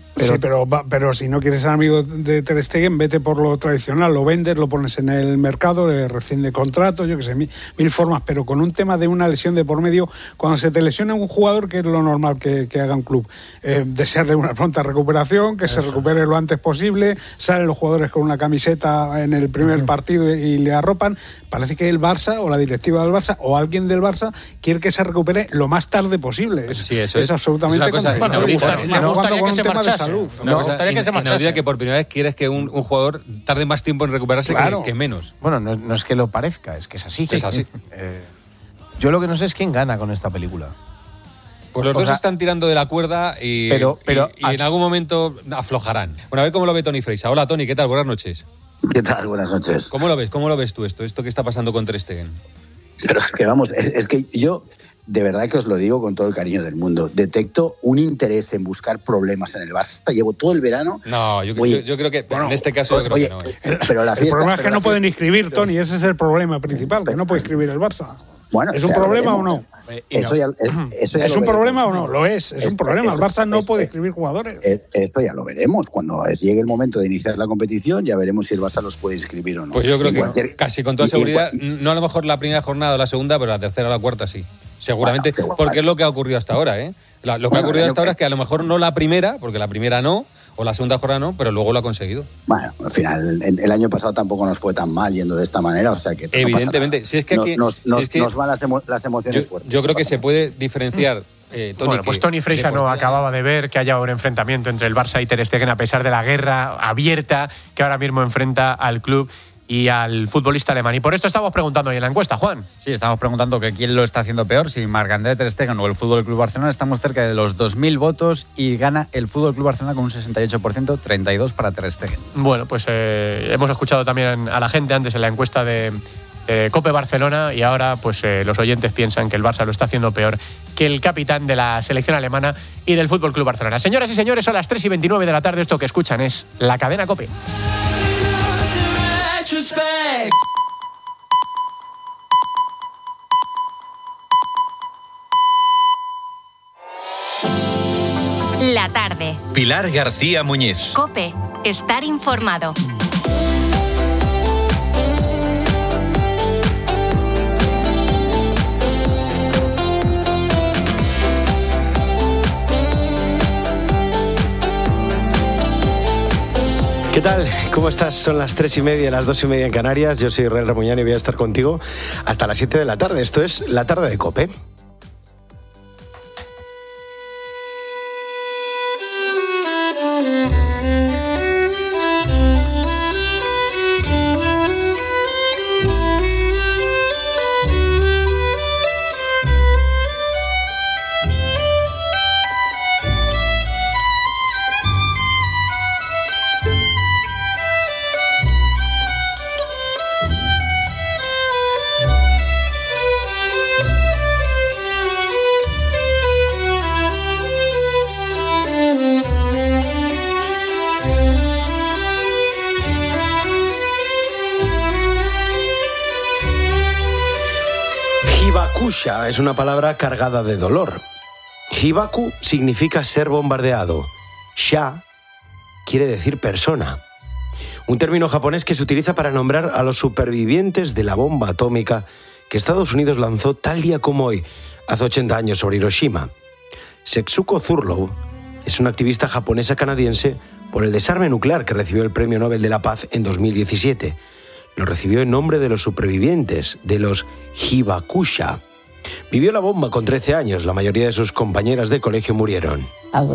Pero si no quieres ser amigo de Ter Stegen, vete por lo tradicional, lo vendes, lo pones en el mercado, le rescinde contrato, yo qué sé, mil formas, pero con un tema de una lesión de por medio, cuando se te lesiona un jugador, que es lo normal que haga un club, desearle una pronta recuperación, que se recupere lo antes posible, salen los jugadores con una camiseta en el primer partido y le arropan. Parece que el Barça o la directiva del Barça o alguien del Barça quiere que se recupere lo más tarde posible. Sí, eso es absolutamente Me gustaría que por primera vez quieres que un jugador tarde más tiempo en recuperarse que menos. Bueno, no es que lo parezca, es que es así. Es así. Yo lo que no sé es quién gana con esta película. Pues los dos están tirando de la cuerda y en algún momento aflojarán. Bueno, a ver cómo lo ve Toni Freixa. Hola, Toni, ¿qué tal? Buenas noches. ¿Qué tal? Buenas noches. ¿Cómo lo ves? ¿Cómo lo ves tú esto que está pasando con Ter Stegen? Pero es que vamos, es que yo de verdad que os lo digo con todo el cariño del mundo, detecto un interés en buscar problemas en el Barça. Llevo todo el verano... No, yo creo que en este caso yo creo que no. Pero el problema es que no pueden inscribir, Toni, ese es el problema principal, que no puede inscribir el Barça. Bueno, ¿es un problema o no? ¿Es un problema o no? Lo es un problema. El Barça no puede inscribir jugadores. Esto ya lo veremos. Cuando llegue el momento de iniciar la competición, ya veremos si el Barça los puede inscribir o no. Pues yo creo que casi con toda seguridad, no a lo mejor la primera jornada o la segunda, pero la tercera o la cuarta sí. Seguramente, porque es lo que ha ocurrido hasta ahora, ¿eh? Lo que ha ocurrido hasta ahora es que a lo mejor no la primera, porque la primera no, o la segunda jornada no, pero luego lo ha conseguido. Bueno, al final, el año pasado tampoco nos fue tan mal yendo de esta manera, o sea que... Evidentemente, no si es que aquí... nos van las emociones fuertes. Yo creo que se puede diferenciar... Tony Freixa no acababa de ver que haya un enfrentamiento entre el Barça y Ter Stegen a pesar de la guerra abierta que ahora mismo enfrenta al club y al futbolista alemán. Y por esto estamos preguntando hoy en la encuesta, Juan. Sí, estamos preguntando que quién lo está haciendo peor, si Marc-André Ter Stegen o el Fútbol Club Barcelona. Estamos cerca de los 2.000 votos y gana el Fútbol Club Barcelona con un 68%, 32 para Ter Stegen. Bueno, pues hemos escuchado también a la gente antes en la encuesta de COPE Barcelona y ahora pues los oyentes piensan que el Barça lo está haciendo peor que el capitán de la selección alemana y del Fútbol Club Barcelona. Señoras y señores, son las 3:29 de la tarde. Esto que escuchan es la cadena COPE. La tarde. Pilar García Muñiz. COPE. Estar informado. ¿Qué tal? ¿Cómo estás? Son las 3:30, las 2:30 en Canarias. Yo soy Israel Ramuñán y voy a estar contigo hasta las 7 de la tarde. Esto es La Tarde de COPE. Hibakusha es una palabra cargada de dolor. Hibaku significa ser bombardeado. Sha quiere decir persona. Un término japonés que se utiliza para nombrar a los supervivientes de la bomba atómica que Estados Unidos lanzó tal día como hoy, hace 80 años, sobre Hiroshima. Setsuko Thurlow es una activista japonesa canadiense por el desarme nuclear que recibió el Premio Nobel de la Paz en 2017. Lo recibió en nombre de los supervivientes, de los Hibakusha. Vivió la bomba con 13 años. La mayoría de sus compañeras de colegio murieron.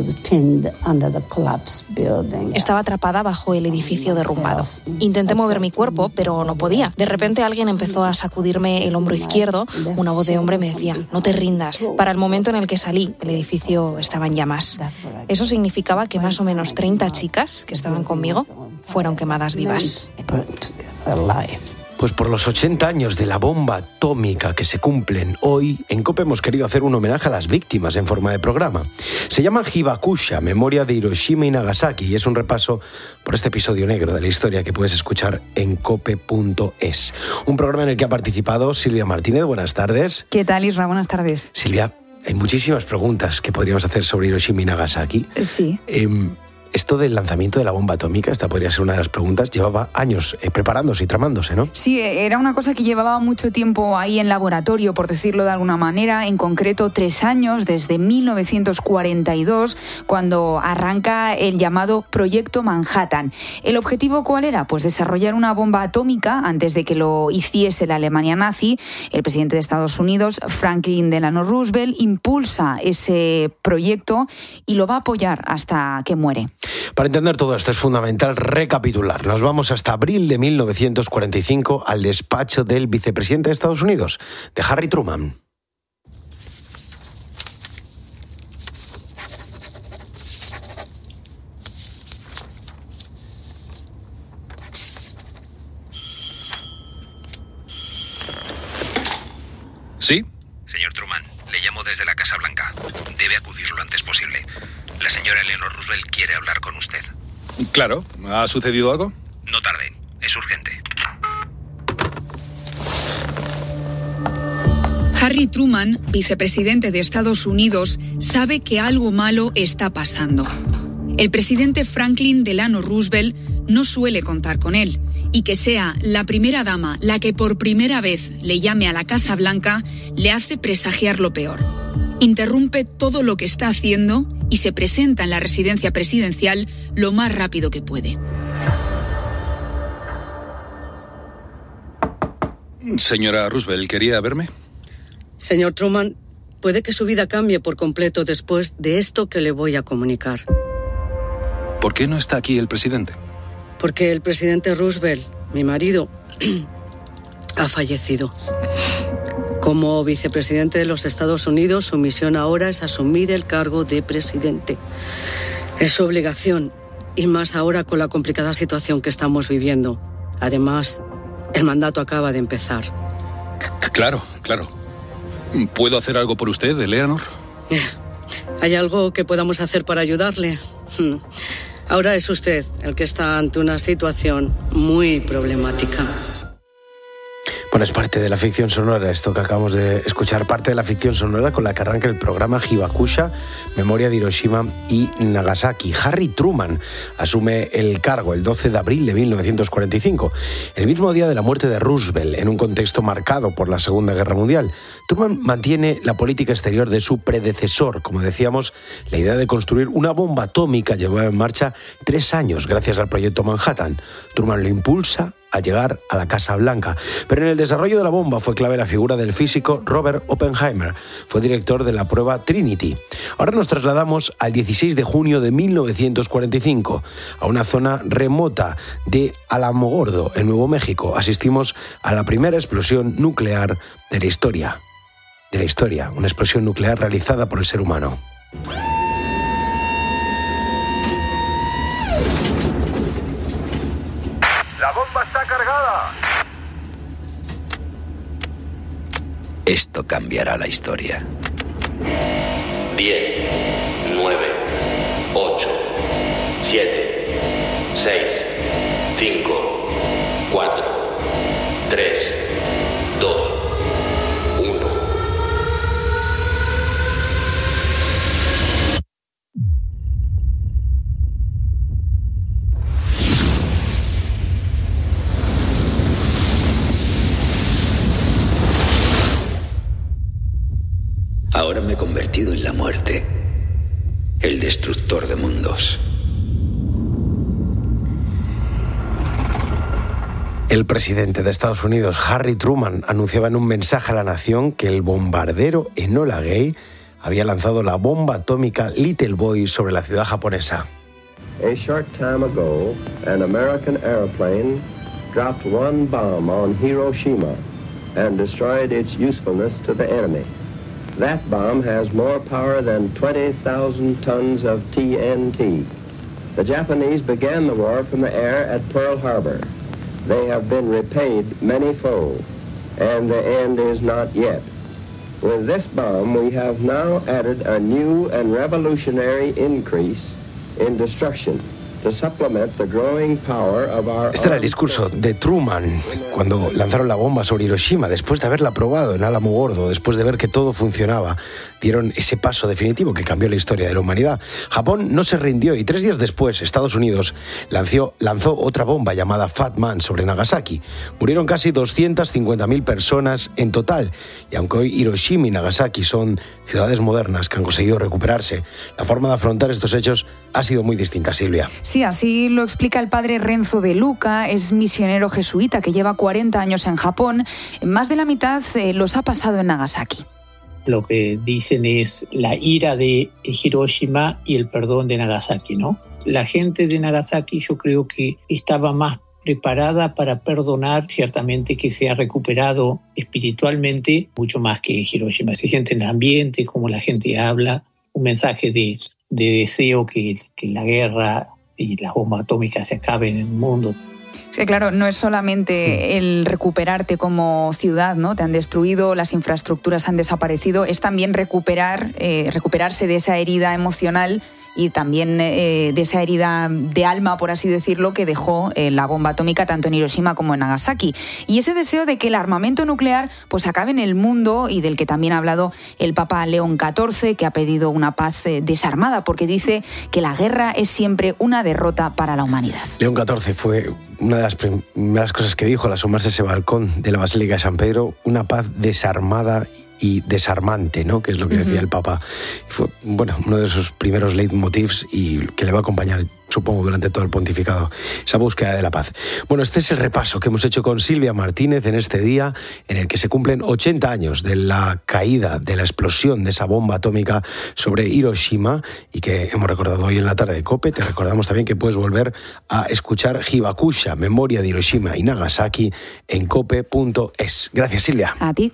Estaba atrapada bajo el edificio derrumbado. Intenté mover mi cuerpo, pero no podía. De repente alguien empezó a sacudirme el hombro izquierdo. Una voz de hombre me decía, no te rindas. Para el momento en el que salí, el edificio estaba en llamas. Eso significaba que más o menos 30 chicas que estaban conmigo fueron quemadas vivas. Pues por los 80 años de la bomba atómica que se cumplen hoy, en COPE hemos querido hacer un homenaje a las víctimas en forma de programa. Se llama Hibakusha, Memoria de Hiroshima y Nagasaki, y es un repaso por este episodio negro de la historia que puedes escuchar en cope.es. Un programa en el que ha participado Silvia Martínez. Buenas tardes. ¿Qué tal, Isra? Buenas tardes. Silvia, hay muchísimas preguntas que podríamos hacer sobre Hiroshima y Nagasaki. Sí. Esto del lanzamiento de la bomba atómica, esta podría ser una de las preguntas, llevaba años preparándose y tramándose, ¿no? Sí, era una cosa que llevaba mucho tiempo ahí en laboratorio, por decirlo de alguna manera, en concreto 3 años, desde 1942, cuando arranca el llamado Proyecto Manhattan. ¿El objetivo cuál era? Pues desarrollar una bomba atómica antes de que lo hiciese la Alemania nazi. El presidente de Estados Unidos, Franklin Delano Roosevelt, impulsa ese proyecto y lo va a apoyar hasta que muere. Para entender todo esto es fundamental recapitular. Nos vamos hasta abril de 1945 al despacho del vicepresidente de Estados Unidos, de Harry Truman. ¿Sí? Señor Truman, le llamo desde la Casa Blanca. Debe acudir lo antes posible. La señora Eleanor Roosevelt quiere hablar con usted. Claro. ¿Ha sucedido algo? No tarde. Es urgente. Harry Truman, vicepresidente de Estados Unidos, sabe que algo malo está pasando. El presidente Franklin Delano Roosevelt no suele contar con él, y que sea la primera dama la que por primera vez le llame a la Casa Blanca le hace presagiar lo peor. Interrumpe todo lo que está haciendo y se presenta en la residencia presidencial lo más rápido que puede. Señora Roosevelt, ¿quería verme? Señor Truman, puede que su vida cambie por completo después de esto que le voy a comunicar. ¿Por qué no está aquí el presidente? Porque el presidente Roosevelt, mi marido, ha fallecido. Como vicepresidente de los Estados Unidos, su misión ahora es asumir el cargo de presidente. Es su obligación, y más ahora con la complicada situación que estamos viviendo. Además, el mandato acaba de empezar. Claro. ¿Puedo hacer algo por usted, Eleanor? ¿Hay algo que podamos hacer para ayudarle? Ahora es usted el que está ante una situación muy problemática. Bueno, es parte de la ficción sonora, esto que acabamos de escuchar, parte de la ficción sonora con la que arranca el programa Hibakusha, Memoria de Hiroshima y Nagasaki. Harry Truman asume el cargo el 12 de abril de 1945, el mismo día de la muerte de Roosevelt, en un contexto marcado por la Segunda Guerra Mundial. Truman mantiene la política exterior de su predecesor, como decíamos, la idea de construir una bomba atómica llevada en marcha 3 años gracias al proyecto Manhattan. Truman lo impulsa a llegar a la Casa Blanca. Pero en el desarrollo de la bomba fue clave la figura del físico Robert Oppenheimer. Fue director de la prueba Trinity. Ahora nos trasladamos al 16 de junio de 1945, a una zona remota de Alamogordo, en Nuevo México. Asistimos a la primera explosión nuclear de la historia. Una explosión nuclear realizada por el ser humano. ¡La bomba está cargada! Esto cambiará la historia. 10, 9, 8, 7, 6, 5, 4, 3, 2, 1. Ahora me he convertido en la muerte, el destructor de mundos. El presidente de Estados Unidos, Harry Truman, anunciaba en un mensaje a la nación que el bombardero Enola Gay había lanzado la bomba atómica Little Boy sobre la ciudad japonesa. A short time ago, an American airplane dropped one bomb on Hiroshima and destroyed its usefulness to the enemy. That bomb has more power than 20,000 tons of TNT. The Japanese began the war from the air at Pearl Harbor. They have been repaid many-fold, and the end is not yet. With this bomb, we have now added a new and revolutionary increase in destruction. Este era el discurso de Truman cuando lanzaron la bomba sobre Hiroshima, después de haberla probado en Alamogordo, después de ver que todo funcionaba. Dieron ese paso definitivo que cambió la historia de la humanidad. Japón no se rindió y 3 días después Estados Unidos lanzó otra bomba llamada Fat Man sobre Nagasaki. Murieron casi 250.000 personas en total. Y aunque hoy Hiroshima y Nagasaki son ciudades modernas que han conseguido recuperarse, la forma de afrontar estos hechos ha sido muy distinta, Silvia. Sí, así lo explica el padre Renzo de Luca, es misionero jesuita que lleva 40 años en Japón. Más de la mitad los ha pasado en Nagasaki. Lo que dicen es la ira de Hiroshima y el perdón de Nagasaki, ¿no? La gente de Nagasaki yo creo que estaba más preparada para perdonar, ciertamente que se ha recuperado espiritualmente mucho más que Hiroshima. Se siente en el ambiente, como la gente habla, un mensaje de deseo que la guerra y las bombas atómicas se acaben en el mundo. Sí, claro, no es solamente el recuperarte como ciudad, ¿no? Te han destruido, las infraestructuras han desaparecido, es también recuperarse de esa herida emocional y también de esa herida de alma, por así decirlo, que dejó la bomba atómica tanto en Hiroshima como en Nagasaki. Y ese deseo de que el armamento nuclear pues acabe en el mundo y del que también ha hablado el Papa León XIV, que ha pedido una paz desarmada, porque dice que la guerra es siempre una derrota para la humanidad. León XIV fue una de las primeras cosas que dijo al asomarse a ese balcón de la Basílica de San Pedro, una paz desarmada y desarmante, ¿no? Que es lo que decía el Papa. Fue, bueno, uno de sus primeros leitmotivs y que le va a acompañar, supongo, durante todo el pontificado, esa búsqueda de la paz. Bueno, este es el repaso que hemos hecho con Silvia Martínez en este día en el que se cumplen 80 años de la caída, de la explosión de esa bomba atómica sobre Hiroshima y que hemos recordado hoy en la tarde de COPE. Te recordamos también que puedes volver a escuchar Hibakusha, Memoria de Hiroshima y Nagasaki, en cope.es. Gracias, Silvia. A ti.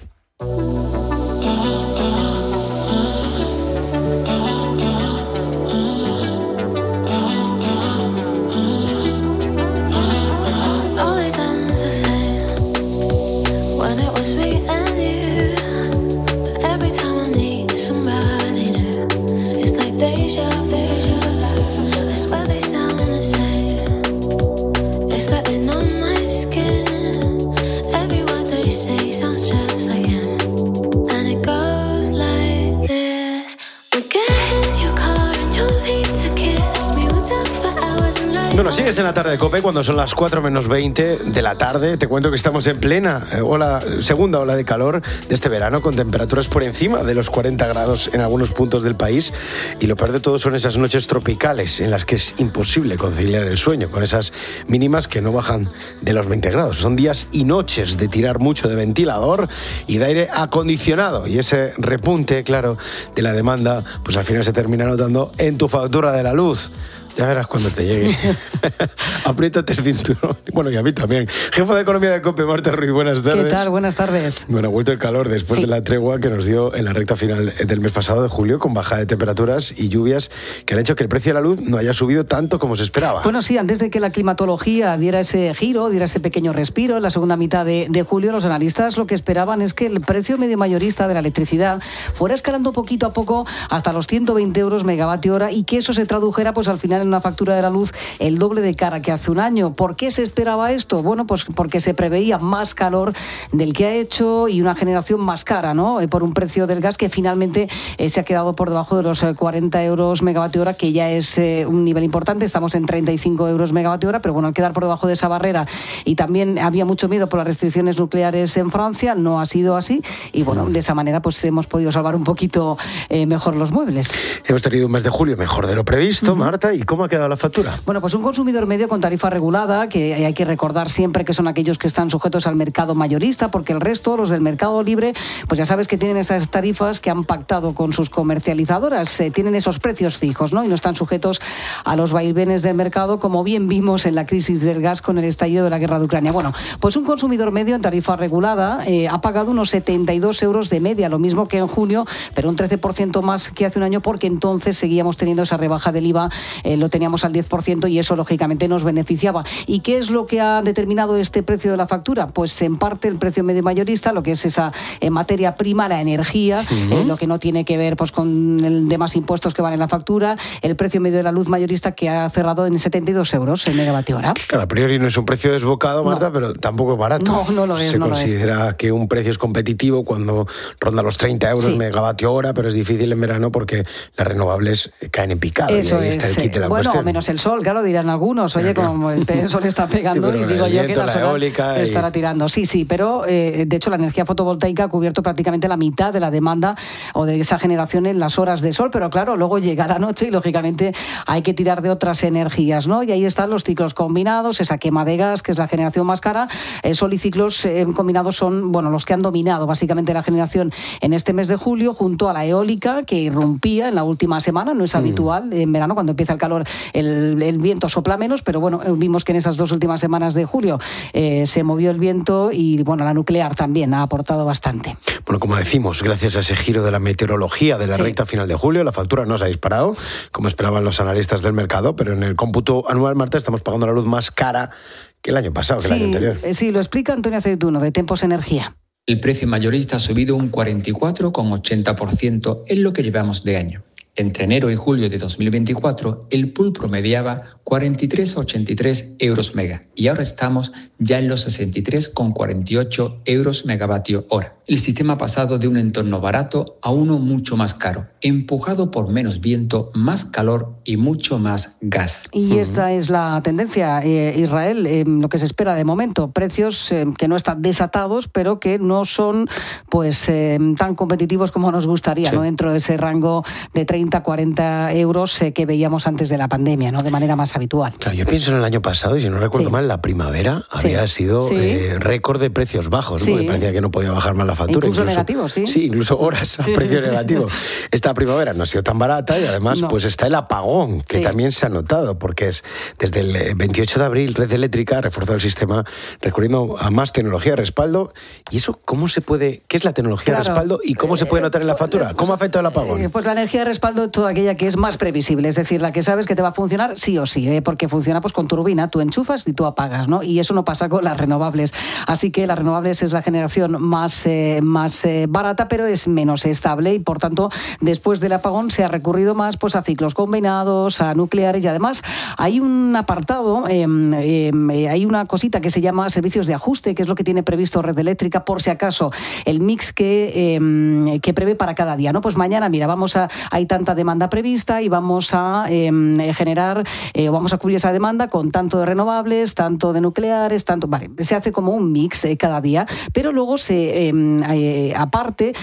Bueno, sigues en la tarde de COPE cuando son las 4 menos 20 de la tarde. Te cuento que estamos en plena segunda ola de calor de este verano, con temperaturas por encima de los 40 grados en algunos puntos del país. Y lo peor de todo son esas noches tropicales en las que es imposible conciliar el sueño, con esas mínimas que no bajan de los 20 grados. Son días y noches de tirar mucho de ventilador y de aire acondicionado. Y ese repunte, claro, de la demanda, pues al final se termina notando en tu factura de la luz. Ya verás cuando te llegue. Apriétate el cinturón. Bueno, y a mí también. Jefa de Economía de COPE, Marta Ruiz, buenas tardes. ¿Qué tal? Buenas tardes. Bueno, ha vuelto el calor después de la tregua que nos dio en la recta final del mes pasado de julio, con bajada de temperaturas y lluvias que han hecho que el precio de la luz no haya subido tanto como se esperaba. Bueno, sí, antes de que la climatología diera ese giro, diera ese pequeño respiro, en la segunda mitad de julio, los analistas lo que esperaban es que el precio medio mayorista de la electricidad fuera escalando poquito a poco hasta los 120 euros megavatio hora y que eso se tradujera pues al final en una factura de la luz el doble de cara que hace un año. ¿Por qué se esperaba esto? Bueno, pues porque se preveía más calor del que ha hecho y una generación más cara, ¿no? Por un precio del gas que finalmente se ha quedado por debajo de los 40 euros megavatio hora, que ya es un nivel importante. Estamos en 35 euros megavatio hora, pero bueno, al quedar por debajo de esa barrera y también había mucho miedo por las restricciones nucleares en Francia, no ha sido así y bueno, de esa manera pues hemos podido salvar un poquito mejor los muebles. Hemos tenido un mes de julio mejor de lo previsto, Marta, ¿y cómo ha quedado la factura? Bueno, pues un consumidor medio con tarifa regulada, que hay que recordar siempre que son aquellos que están sujetos al mercado mayorista, porque el resto, los del mercado libre, pues ya sabes que tienen esas tarifas que han pactado con sus comercializadoras, tienen esos precios fijos, ¿no? Y no están sujetos a los vaivenes del mercado, como bien vimos en la crisis del gas con el estallido de la guerra de Ucrania. Bueno, pues un consumidor medio en tarifa regulada ha pagado unos 72 euros de media, lo mismo que en junio, pero un 13% más que hace un año, porque entonces seguíamos teniendo esa rebaja del IVA, lo teníamos al 10% y eso lógicamente nos beneficiaba. ¿Y qué es lo que ha determinado este precio de la factura? Pues en parte el precio medio mayorista, lo que es esa materia prima, la energía, lo que no tiene que ver pues con el demás impuestos que van en la factura, el precio medio de la luz mayorista que ha cerrado en 72 euros el megavatio hora. Claro, a priori no es un precio desbocado, Marta, pero tampoco es barato. No lo es. Se considera que un precio es competitivo cuando ronda los 30 euros megavatio hora, pero es difícil en verano porque las renovables caen en picado. Eso y ahí está el kit de la bueno, cuestión. Menos el sol, claro, dirán algunos. Oye, como el sol está pegando y digo yo que la solar estará tirando. Sí, pero de hecho la energía fotovoltaica ha cubierto prácticamente la mitad de la demanda o de esa generación en las horas de sol, pero claro, luego llega la noche y lógicamente hay que tirar de otras energías, ¿no? Y ahí están los ciclos combinados, esa quema de gas, que es la generación más cara. Sol y ciclos combinados son, bueno, los que han dominado básicamente la generación en este mes de julio, junto a la eólica, que irrumpía en la última semana. No es habitual en verano, cuando empieza el calor, el viento sopla menos, pero bueno, vimos que en esas 2 últimas semanas de julio se movió el viento y bueno, la nuclear también ha aportado bastante. Bueno, como decimos, gracias a ese giro de la meteorología de la recta final de julio, la factura no se ha disparado, como esperaban los analistas del mercado, pero en el cómputo anual, Marta, estamos pagando la luz más cara que el año pasado, que el año anterior. Sí, lo explica Antonio Aceituno, de Tempos Energía. El precio mayorista ha subido un 44,80% en lo que llevamos de año. Entre enero y julio de 2024, el pool promediaba 43,83 euros mega y ahora estamos ya en los 63,48 euros megavatio hora. el sistema ha pasado de un entorno barato a uno mucho más caro, empujado por menos viento, más calor y mucho más gas. Y esta es la tendencia, Israel, lo que se espera de momento. Precios que no están desatados, pero que no son pues tan competitivos como nos gustaría, ¿no? Dentro de ese rango de 30-40 euros que veíamos antes de la pandemia, ¿no? De manera más habitual. Claro, yo pienso en el año pasado, y si no recuerdo mal, la primavera había sido récord de precios bajos, ¿no? Porque parecía que no podía bajar más la factura. Incluso negativo, sí. Sí, incluso horas a precio negativo. Esta primavera no ha sido tan barata y además pues está el apagón, que también se ha notado, porque es desde el 28 de abril Red Eléctrica ha reforzado el sistema recurriendo a más tecnología de respaldo. ¿Y eso cómo se puede, qué es la tecnología de respaldo y cómo se puede notar en la factura? ¿Cómo afecta el apagón? Pues la energía de respaldo es toda aquella que es más previsible, es decir, la que sabes que te va a funcionar sí o sí, porque funciona pues con turbina, tú enchufas y tú apagas, ¿no? Y eso no pasa con las renovables. Así que las renovables es la generación más barata, pero es menos estable y por tanto después del apagón se ha recurrido más pues a ciclos combinados, a nucleares y además hay un apartado, hay una cosita que se llama servicios de ajuste, que es lo que tiene previsto Red Eléctrica por si acaso el mix que prevé para cada día, ¿no? Pues mañana, mira, hay tanta demanda prevista y vamos a generar, vamos a cubrir esa demanda con tanto de renovables, tanto de nucleares, vale, se hace como un mix cada día, pero luego aparte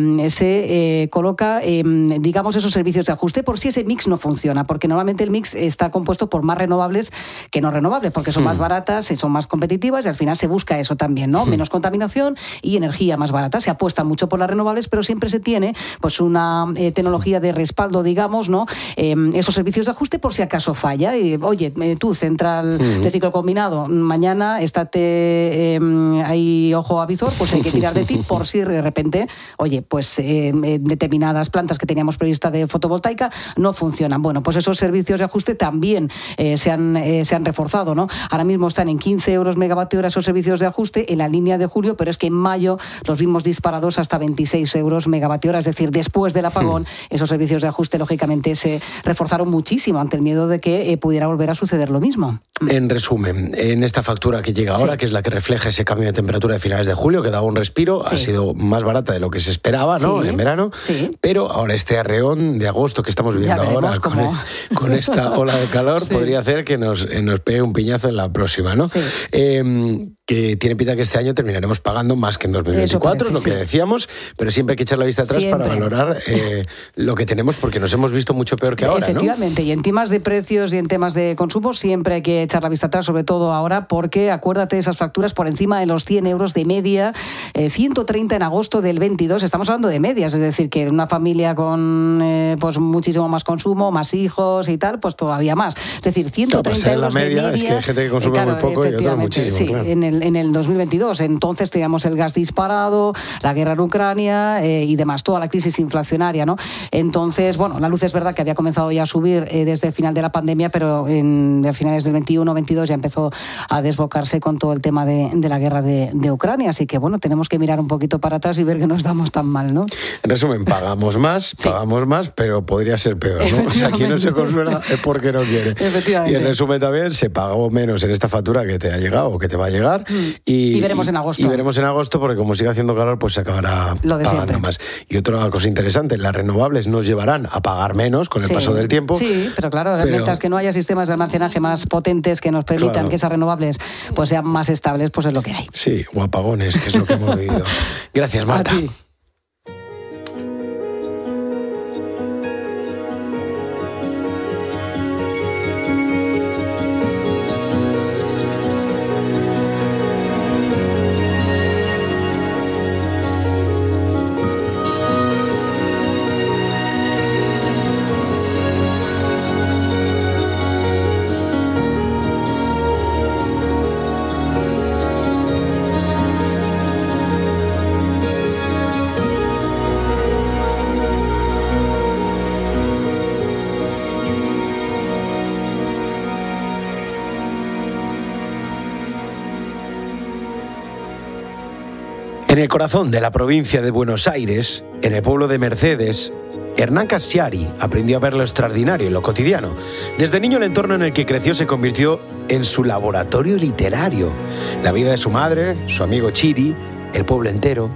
se coloca, digamos, esos servicios de ajuste por si ese mix no funciona, porque normalmente el mix está compuesto por más renovables que no renovables, porque son más baratas, son más competitivas y al final se busca eso también, ¿no? Menos contaminación y energía más barata. Se apuesta mucho por las renovables, pero siempre se tiene pues una tecnología de respaldo, digamos, ¿no? Esos servicios de ajuste por si acaso falla. Oye, tú, central de ciclo combinado, mañana estate ahí ojo avizor, pues hay que tirar de ti por si de repente, oye, pues determinadas plantas que teníamos prevista de fotovoltaica no funcionan. Bueno, pues esos servicios de ajuste también se han reforzado, ¿no? Ahora mismo están en 15 euros megavatio hora esos servicios de ajuste en la línea de julio, pero es que en mayo los vimos disparados hasta 26 euros megavatio hora, es decir, después del apagón, esos servicios de ajuste lógicamente se reforzaron muchísimo ante el miedo de que pudiera volver a suceder lo mismo. En resumen, en esta factura que llega ahora, que es la que refleja ese cambio de temperatura de finales de julio, que daba un respiro, ha sido más barata de lo que se esperaba, ¿no? En verano, pero ahora este arreón de agosto que estamos viviendo ahora con esta ola de calor podría hacer que nos pegue un piñazo en la próxima, ¿no? Que tiene pinta que este año terminaremos pagando más que en 2024, es lo que decíamos, pero siempre hay que echar la vista atrás para valorar lo que tenemos, porque nos hemos visto mucho peor que ahora, Efectivamente, ¿no? Y en temas de precios y en temas de consumo siempre hay que echar la vista atrás, sobre todo ahora, porque acuérdate de esas facturas por encima de los 100 euros de media, 130 en agosto del 22, estamos hablando de medias, es decir, que una familia con pues muchísimo más consumo, más hijos y tal, pues todavía más. Es decir, 130 euros la media, de media. Es que hay gente que consume muy poco y otros muchísimo. Sí, claro. En el 2022. Entonces teníamos el gas disparado, la guerra en Ucrania y demás, toda la crisis inflacionaria, ¿no? Entonces, bueno, la luz es verdad que había comenzado ya a subir desde el final de la pandemia, pero a finales del 21-22 ya empezó a desbocarse con todo el tema de la guerra de Ucrania. Así que, bueno, tenemos que mirar un poquito para atrás y ver que no estamos tan mal, ¿no? En resumen, pagamos más, pero podría ser peor, ¿no? O sea, quien no se consuela es porque no quiere. Efectivamente. Y en resumen también, se pagó menos en esta factura que te ha llegado o que te va a llegar. Y veremos en agosto. Y veremos en agosto, porque como sigue haciendo calor, pues se acabará pagando más. Y otra cosa interesante, las renovables nos llevarán a pagar menos con el paso del tiempo. Sí, pero claro, mientras que no haya sistemas de almacenaje más potentes que nos permitan que esas renovables pues sean más estables, pues es lo que hay. Sí, o apagones, que es lo que hemos vivido. Gracias, Marta. A ti. En el corazón de la provincia de Buenos Aires, en el pueblo de Mercedes, Hernán Cassiari aprendió a ver lo extraordinario en lo cotidiano. Desde niño el entorno en el que creció se convirtió en su laboratorio literario. La vida de su madre, su amigo Chiri, el pueblo entero,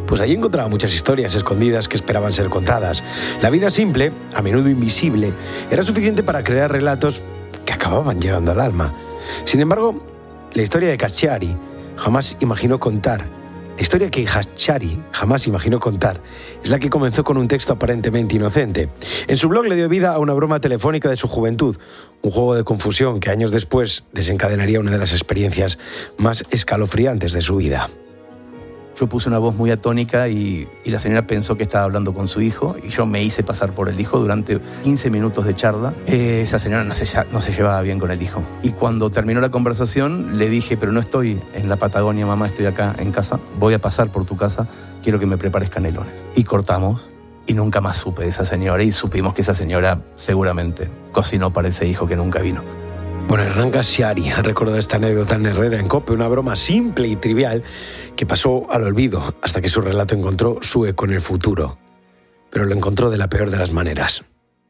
pues allí encontraba muchas historias escondidas que esperaban ser contadas. La vida simple, a menudo invisible, era suficiente para crear relatos que acababan llegando al alma. Sin embargo, la historia de Khashoggi jamás imaginó contar. La historia que Khashoggi jamás imaginó contar es la que comenzó con un texto aparentemente inocente. En su blog le dio vida a una broma telefónica de su juventud, un juego de confusión que años después desencadenaría una de las experiencias más escalofriantes de su vida. Yo puse una voz muy atónica y la señora pensó que estaba hablando con su hijo y yo me hice pasar por el hijo durante 15 minutos de charla. Esa señora no se llevaba bien con el hijo. Y cuando terminó la conversación le dije, pero no estoy en la Patagonia, mamá, estoy acá en casa. Voy a pasar por tu casa, quiero que me prepares canelones. Y cortamos y nunca más supe de esa señora y supimos que esa señora seguramente cocinó para ese hijo que nunca vino. Bueno, Hernán Khashoggi ha recordado esta anécdota en Herrera en COPE, una broma simple y trivial que pasó al olvido hasta que su relato encontró su eco en el futuro. Pero lo encontró de la peor de las maneras.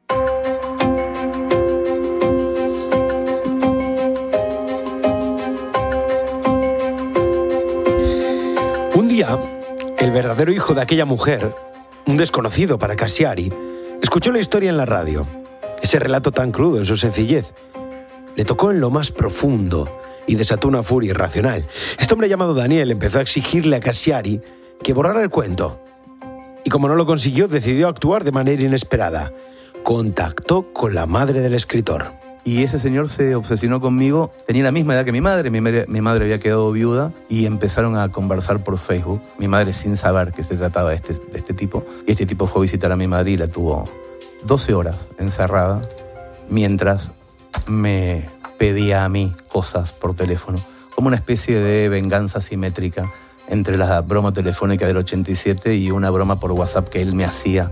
Un día, el verdadero hijo de aquella mujer, un desconocido para Khashoggi, escuchó la historia en la radio. Ese relato tan crudo en su sencillez le tocó en lo más profundo y desató una furia irracional. Este hombre llamado Daniel empezó a exigirle a Khashoggi que borrara el cuento. Y como no lo consiguió, decidió actuar de manera inesperada. Contactó con la madre del escritor. Y ese señor se obsesionó conmigo. Tenía la misma edad que mi madre. Mi madre había quedado viuda y empezaron a conversar por Facebook. Mi madre sin saber que se trataba de este tipo. Y este tipo fue a visitar a mi madre y la tuvo 12 horas encerrada mientras me pedía a mí cosas por teléfono, como una especie de venganza simétrica entre la broma telefónica del 87 y una broma por WhatsApp que él me hacía.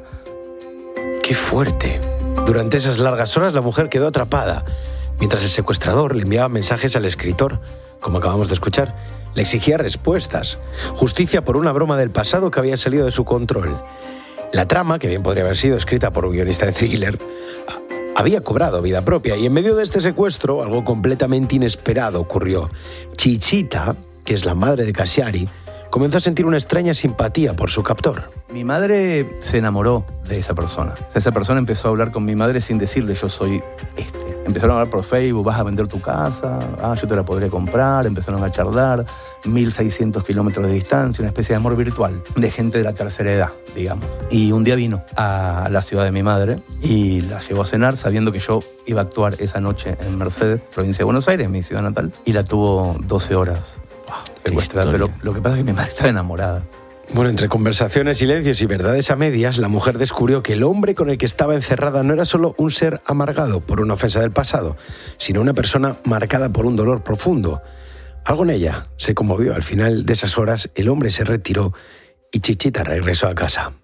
¡Qué fuerte! Durante esas largas horas la mujer quedó atrapada, mientras el secuestrador le enviaba mensajes al escritor, como acabamos de escuchar. Le exigía respuestas, justicia por una broma del pasado que había salido de su control. La trama, que bien podría haber sido escrita por un guionista de thriller, había cobrado vida propia y en medio de este secuestro algo completamente inesperado ocurrió. Chichita, que es la madre de Khashoggi, comenzó a sentir una extraña simpatía por su captor. Mi madre se enamoró de esa persona. Esa persona empezó a hablar con mi madre sin decirle yo soy este. Empezaron a hablar por Facebook, vas a vender tu casa, yo te la podría comprar, empezaron a charlar, 1.600 kilómetros de distancia, una especie de amor virtual de gente de la tercera edad, digamos. Y un día vino a la ciudad de mi madre y la llevó a cenar sabiendo que yo iba a actuar esa noche en Mercedes, provincia de Buenos Aires, mi ciudad natal, y la tuvo 12 horas secuestrada. Pero lo que pasa es que mi madre estaba enamorada. Bueno, entre conversaciones, silencios y verdades a medias, la mujer descubrió que el hombre con el que estaba encerrada no era solo un ser amargado por una ofensa del pasado, sino una persona marcada por un dolor profundo. Algo en ella se conmovió. Al final de esas horas, el hombre se retiró y Chichita regresó a casa.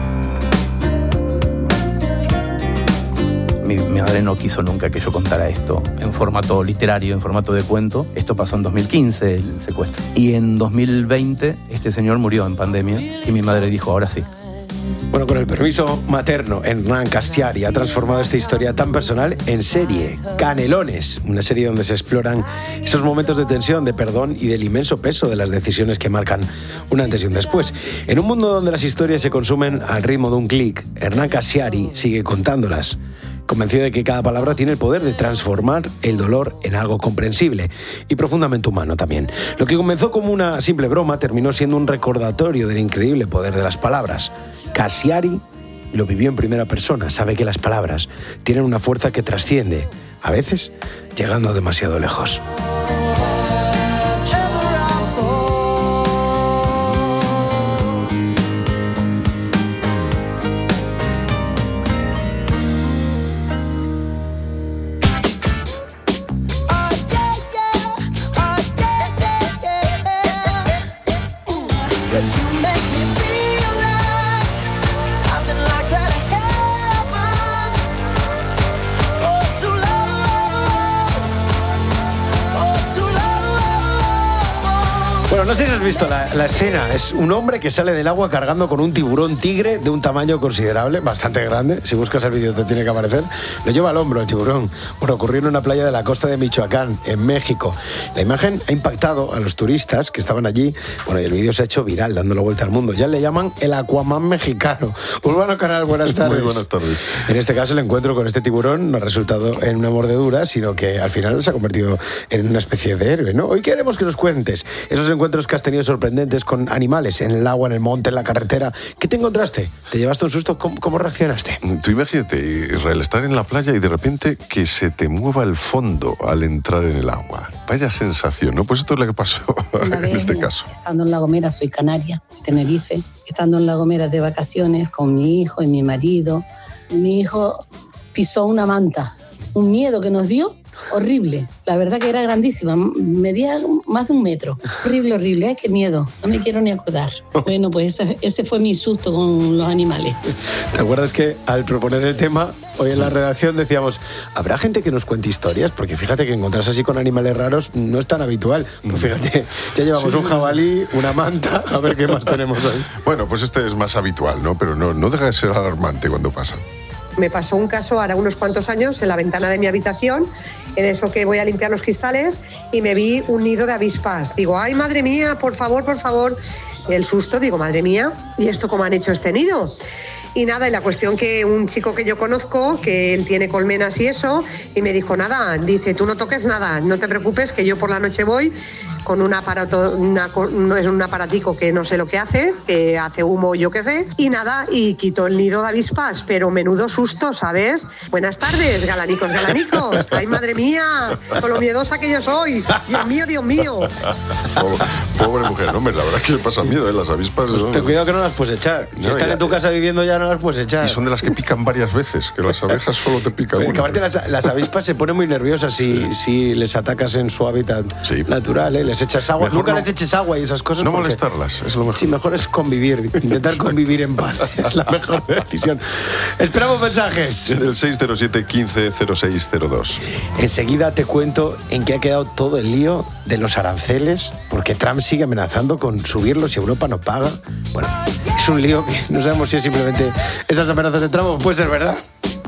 Mi madre no quiso nunca que yo contara esto en formato literario, en formato de cuento. Esto pasó en 2015, el secuestro. Y en 2020 este señor murió en pandemia y mi madre dijo, ahora sí. Bueno, con el permiso materno, Hernán Khashoggi ha transformado esta historia tan personal en serie. Canelones, una serie donde se exploran esos momentos de tensión, de perdón y del inmenso peso de las decisiones que marcan un antes y un después. En un mundo donde las historias se consumen al ritmo de un clic, Hernán Khashoggi sigue contándolas, convencido de que cada palabra tiene el poder de transformar el dolor en algo comprensible y profundamente humano también. Lo que comenzó como una simple broma terminó siendo un recordatorio del increíble poder de las palabras. Khashoggi lo vivió en primera persona, sabe que las palabras tienen una fuerza que trasciende, a veces llegando demasiado lejos. Bueno, no sé si has visto la escena. Es un hombre que sale del agua cargando con un tiburón tigre de un tamaño considerable, bastante grande. Si buscas el vídeo te tiene que aparecer. Lo lleva al hombro el tiburón. Bueno, ocurrió en una playa de la costa de Michoacán, en México. La imagen ha impactado a los turistas que estaban allí. Bueno, y el vídeo se ha hecho viral, dándolo vuelta al mundo. Ya le llaman el Aquaman mexicano. Urbano Canal, buenas tardes. Muy buenas tardes. En este caso, el encuentro con este tiburón no ha resultado en una mordedura, sino que al final se ha convertido en una especie de héroe, ¿no? Hoy queremos que nos cuentes esos encuentros que has tenido sorprendentes con animales en el agua, en el monte, en la carretera. ¿Qué te encontraste? ¿Te llevaste un susto? ¿Cómo reaccionaste? Tú imagínate, Israel, estar en la playa y de repente que se te mueva el fondo al entrar en el agua. Vaya sensación, ¿no? Pues esto es lo que pasó en este caso. Estando en La Gomera, soy canaria, Tenerife, estando en La Gomera de vacaciones con mi hijo y mi marido. Mi hijo pisó una manta, un miedo que nos dio horrible, la verdad que era grandísima, medía más de 1 metro, horrible, ay, qué miedo, no me quiero ni acordar. Bueno, pues ese fue mi susto con los animales. ¿Te acuerdas que al proponer el tema, hoy en la redacción decíamos, ¿habrá gente que nos cuente historias? Porque fíjate que encontrarse así con animales raros no es tan habitual. Pues fíjate, ya llevamos un jabalí, una manta, a ver qué más tenemos hoy. Bueno, pues este es más habitual, ¿no? Pero no deja de ser alarmante cuando pasa. Me pasó un caso ahora unos cuantos años en la ventana de mi habitación, en eso que voy a limpiar los cristales, y me vi un nido de avispas. Digo, ay, madre mía, por favor. Y el susto, digo, madre mía, ¿y esto cómo han hecho este nido? Y nada, y la cuestión que un chico que yo conozco, que él tiene colmenas y eso, y me dijo, nada, dice, tú no toques nada, no te preocupes, que yo por la noche voy con un aparato, es un aparatico que no sé lo que hace humo, yo qué sé, y nada, y quitó el nido de avispas, pero menudo susto, ¿sabes? Buenas tardes, galanicos, ay, madre mía, con lo miedosa que yo soy, Dios mío. Pobre mujer, hombre, la verdad es que le pasa miedo, las avispas. Pues ten cuidado que no las puedes echar. Si están en tu casa viviendo ya no las puedes echar. Y son de las que pican varias veces, que las abejas solo te pican una. Que aparte las avispas se ponen muy nerviosas si les atacas en su hábitat natural, ¿eh? Les echas agua. Nunca les eches agua y esas cosas. No molestarlas, es lo mejor. Sí, mejor es convivir, intentar convivir en paz. Es la mejor decisión. Esperamos mensajes. En el 607-150602. Enseguida te cuento en qué ha quedado todo el lío de los aranceles, porque Trump sigue amenazando con subirlos si Europa no paga. Bueno, es un lío que no sabemos si es simplemente esas amenazas de Trump o puede ser verdad.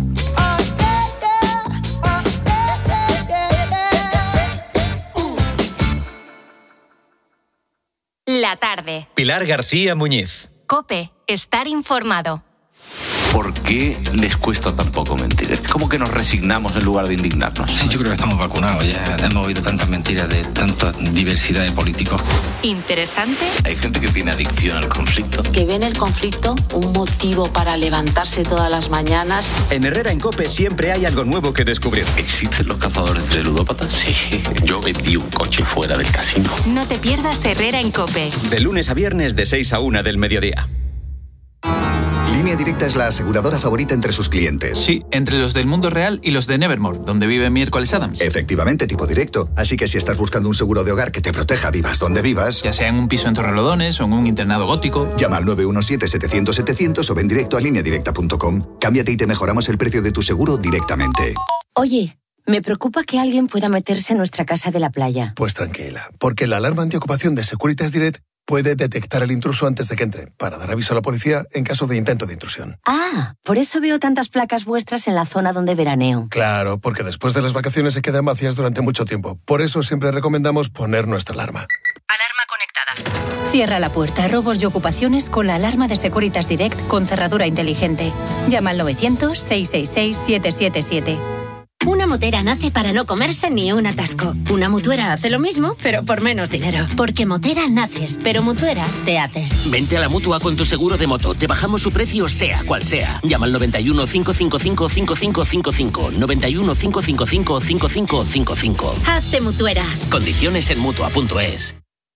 La tarde. Pilar García Muñiz. COPE. Estar informado. ¿Por qué les cuesta tan poco mentir? Es como que nos resignamos en lugar de indignarnos. Sí, yo creo que estamos vacunados. Ya hemos oído tantas mentiras de tanta diversidad de políticos. Interesante. Hay gente que tiene adicción al conflicto. Que ve en el conflicto un motivo para levantarse todas las mañanas. En Herrera en COPE siempre hay algo nuevo que descubrir. ¿Existen los cazadores de ludópatas? Sí. Yo vendí un coche fuera del casino. No te pierdas Herrera en COPE. De lunes a viernes de 6 a 1 del mediodía. Línea Directa es la aseguradora favorita entre sus clientes. Sí, entre los del mundo real y los de Nevermore, donde vive Miércoles Adams. Efectivamente, tipo directo. Así que si estás buscando un seguro de hogar que te proteja vivas donde vivas, ya sea en un piso en Torrelodones o en un internado gótico, llama al 917-700-700 o ven directo a lineadirecta.com. Cámbiate y te mejoramos el precio de tu seguro directamente. Oye, me preocupa que alguien pueda meterse en nuestra casa de la playa. Pues tranquila, porque la alarma antiocupación de Securitas Direct puede detectar el intruso antes de que entre, para dar aviso a la policía en caso de intento de intrusión. Ah, por eso veo tantas placas vuestras en la zona donde veraneo. Claro, porque después de las vacaciones se quedan vacías durante mucho tiempo. Por eso siempre recomendamos poner nuestra alarma. Alarma conectada. Cierra la puerta a robos y ocupaciones con la alarma de Securitas Direct con cerradura inteligente. Llama al 900-666-777. Una motera nace para no comerse ni un atasco. Una mutuera hace lo mismo, pero por menos dinero. Porque motera naces, pero mutuera te haces. Vente a la Mutua con tu seguro de moto. Te bajamos su precio sea cual sea. Llama al 91 555 5555. 91 555 5555. Hazte mutuera. Condiciones en Mutua.es.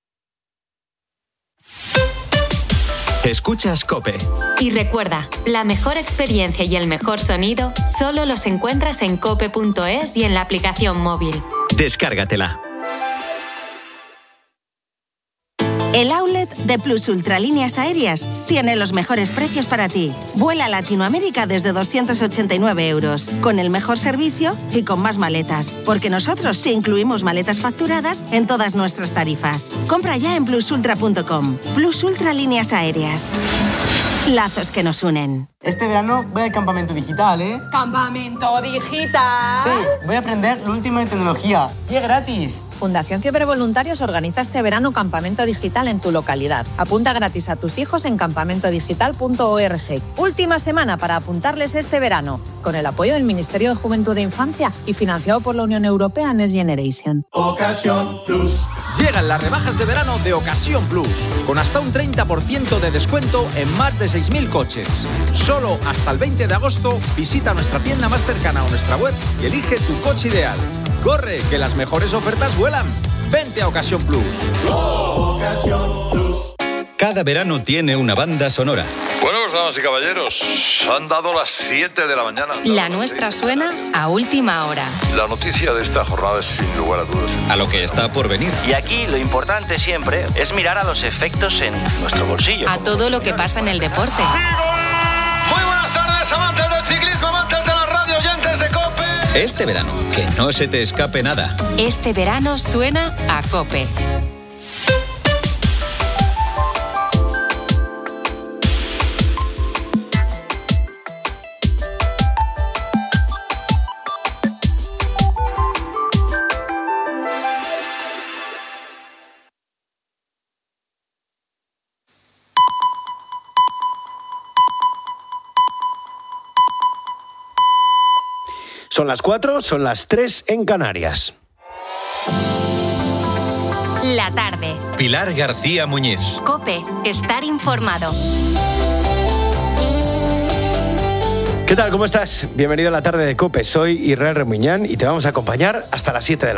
Escuchas COPE. Y recuerda, la mejor experiencia y el mejor sonido solo los encuentras en cope.es y en la aplicación móvil. Descárgatela. El outlet de Plus Ultra Líneas Aéreas tiene los mejores precios para ti. Vuela a Latinoamérica desde 289 euros, con el mejor servicio y con más maletas, porque nosotros sí incluimos maletas facturadas en todas nuestras tarifas. Compra ya en plusultra.com. Plus Ultra Líneas Aéreas. Lazos que nos unen. Este verano voy al campamento digital, ¿eh? ¿Campamento digital? Sí, voy a aprender lo último en tecnología. ¡Y es gratis! Fundación Fiebre Voluntarios organiza este verano campamento digital en tu localidad. Apunta gratis a tus hijos en campamentodigital.org. Última semana para apuntarles este verano, con el apoyo del Ministerio de Juventud e Infancia y financiado por la Unión Europea Next Generation. Ocasión Plus. Llegan las rebajas de verano de Ocasión Plus, con hasta un 30% de descuento en más de 6.000 coches. Solo hasta el 20 de agosto visita nuestra tienda más cercana o nuestra web y elige tu coche ideal. ¡Corre, que las mejores ofertas vuelan! ¡Vente a Ocasión Plus! Ocasión Plus. Cada verano tiene una banda sonora. Bueno, pues damas y caballeros, han dado las 7 de la mañana. La nuestra suena a última hora. La noticia de esta jornada es sin lugar a dudas. A lo que está por venir. Y aquí lo importante siempre es mirar a los efectos en nuestro bolsillo. A todo lo que pasa en el deporte. Muy buenas tardes, amantes del ciclismo, amantes de la radio, oyentes de COPE. Este verano, que no se te escape nada. Este verano suena a COPE. Son las 4, son las 3 en Canarias. La tarde. Pilar García Muñiz. COPE. Estar informado. ¿Qué tal? ¿Cómo estás? Bienvenido a la tarde de COPE. Soy Israel Remuñán y te vamos a acompañar hasta las 7 de la tarde.